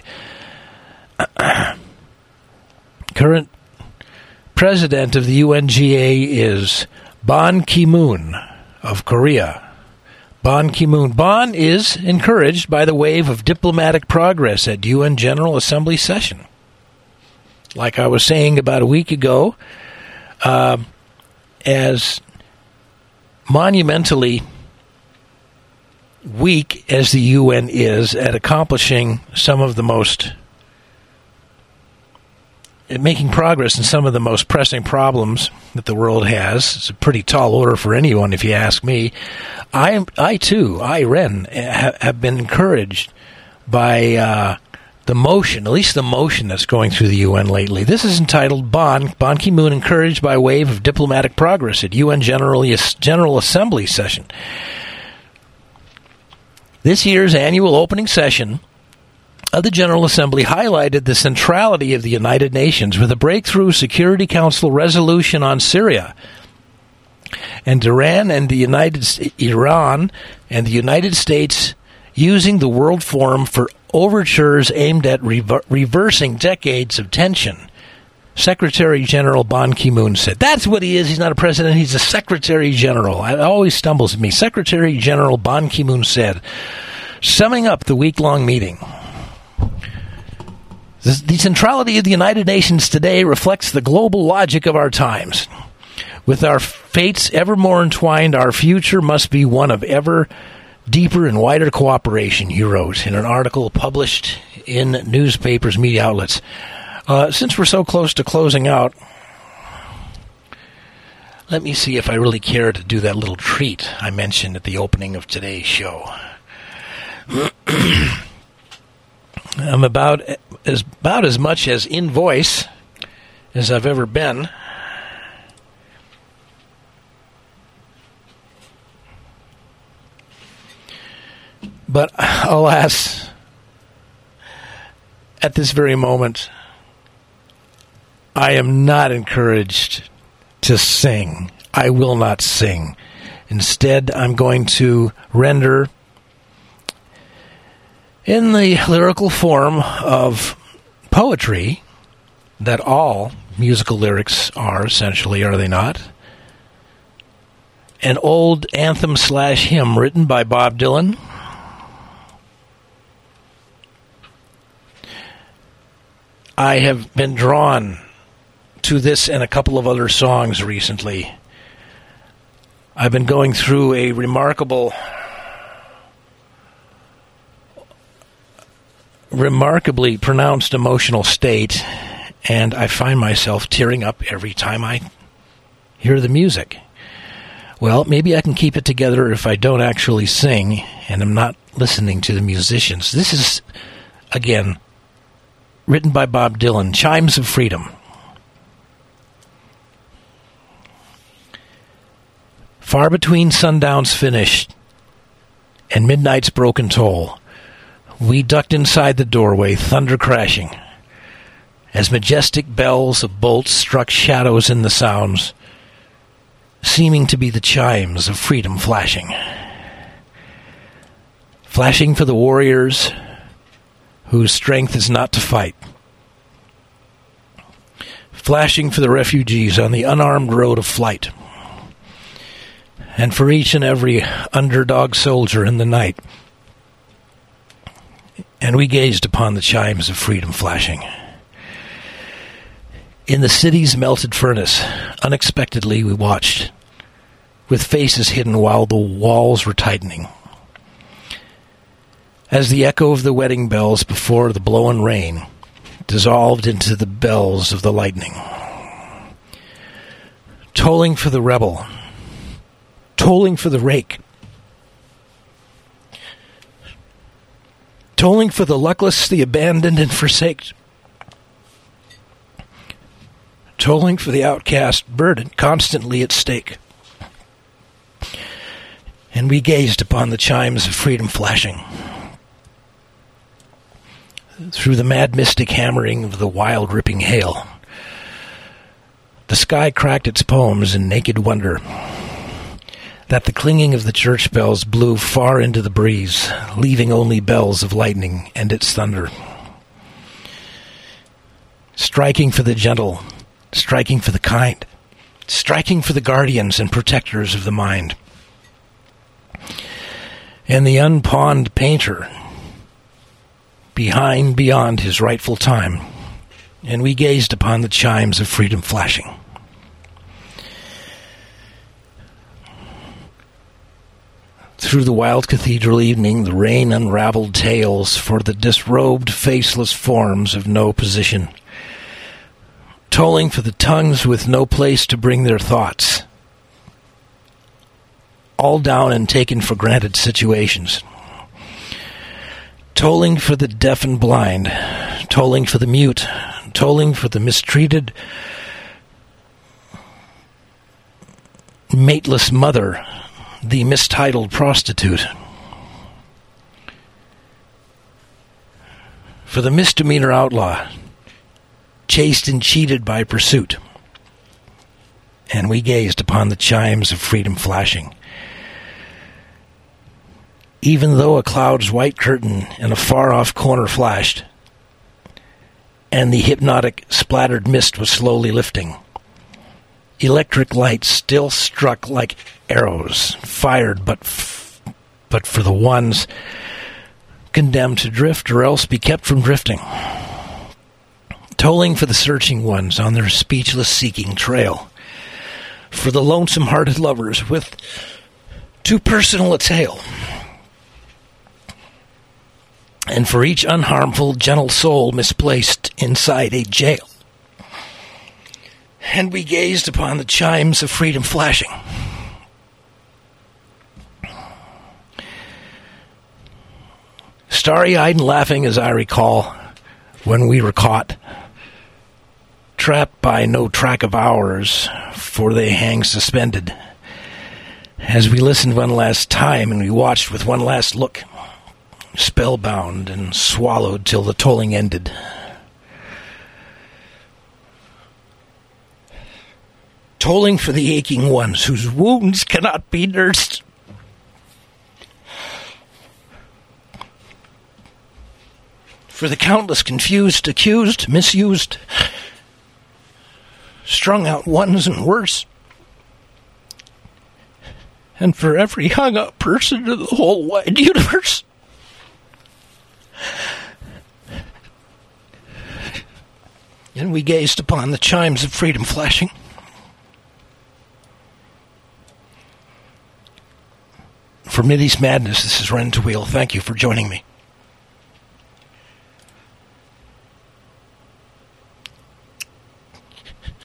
current president of the UNGA is Ban Ki-moon of Korea. Ban Ki-moon. Ban is encouraged by the wave of diplomatic progress at UN General Assembly session. Like I was saying about a week ago, as monumentally weak as the UN is at accomplishing making progress in some of the most pressing problems that the world has. It's a pretty tall order for anyone, if you ask me. I too, Ren, have been encouraged by the motion, at least the motion that's going through the UN lately. This is entitled Ban Ki-moon encouraged by wave of diplomatic progress at UN General Assembly session. This year's annual opening session of the General Assembly highlighted the centrality of the United Nations with a breakthrough Security Council resolution on Syria and Iran and the United States using the World Forum for overtures aimed at reversing decades of tension. Secretary General Ban Ki-moon said. That's what he is. He's not a president. He's a Secretary General. It always stumbles me. Secretary General Ban Ki-moon said, summing up the week-long meeting, the centrality of the United Nations today reflects the global logic of our times. With our fates ever more entwined, our future must be one of ever deeper and wider cooperation, he wrote in an article published in newspapers, media outlets. Since we're so close to closing out, let me see if I really care to do that little treat I mentioned at the opening of today's show. I'm about as much as in voice as I've ever been. But alas, at this very moment, I am not encouraged to sing. I will not sing. Instead, I'm going to render in the lyrical form of poetry that all musical lyrics are, essentially, are they not? An old anthem/hymn written by Bob Dylan. I have been drawn to this and a couple of other songs recently. I've been going through a remarkably pronounced emotional state, and I find myself tearing up every time I hear the music. Well, maybe I can keep it together if I don't actually sing and I'm not listening to the musicians. This is, again, written by Bob Dylan, Chimes of Freedom. Far between sundown's finished and midnight's broken toll, we ducked inside the doorway, thunder crashing, as majestic bells of bolts struck shadows in the sounds, seeming to be the chimes of freedom flashing. Flashing for the warriors whose strength is not to fight. Flashing for the refugees on the unarmed road of flight. And for each and every underdog soldier in the night. And we gazed upon the chimes of freedom flashing. In the city's melted furnace, unexpectedly we watched, with faces hidden while the walls were tightening. As the echo of the wedding bells before the blowing rain dissolved into the bells of the lightning. Tolling for the rebel, tolling for the rake, tolling for the luckless, the abandoned and forsaked, tolling for the outcast, burden constantly at stake. And we gazed upon the chimes of freedom flashing. Through the mad mystic hammering of the wild ripping hail, the sky cracked its poems in naked wonder that the clinging of the church bells blew far into the breeze, leaving only bells of lightning and its thunder. Striking for the gentle, striking for the kind, striking for the guardians and protectors of the mind. And the unpawned painter beyond his rightful time, and we gazed upon the chimes of freedom flashing. Through the wild cathedral evening, the rain unraveled tales for the disrobed, faceless forms of no position, tolling for the tongues with no place to bring their thoughts, all down and taken for granted situations. Tolling for the deaf and blind, tolling for the mute, tolling for the mistreated, mateless mother, the mistitled prostitute, for the misdemeanor outlaw, chased and cheated by pursuit. And we gazed upon the chimes of freedom flashing. Even though a cloud's white curtain in a far-off corner flashed, and the hypnotic, splattered mist was slowly lifting, electric lights still struck like arrows, fired but for the ones condemned to drift or else be kept from drifting, tolling for the searching ones on their speechless seeking trail, for the lonesome-hearted lovers with too personal a tale, and for each unharmful, gentle soul misplaced inside a jail. And we gazed upon the chimes of freedom flashing. Starry-eyed and laughing as I recall when we were caught, trapped by no track of ours, for they hang suspended, as we listened one last time and we watched with one last look, spellbound and swallowed till the tolling ended. Tolling for the aching ones whose wounds cannot be nursed. For the countless confused, accused, misused, strung out ones and worse. And for every hung-up person in the whole wide universe. And we gazed upon the chimes of freedom flashing. For Mideast Madness, this is Ren Tawil. Thank you for joining me.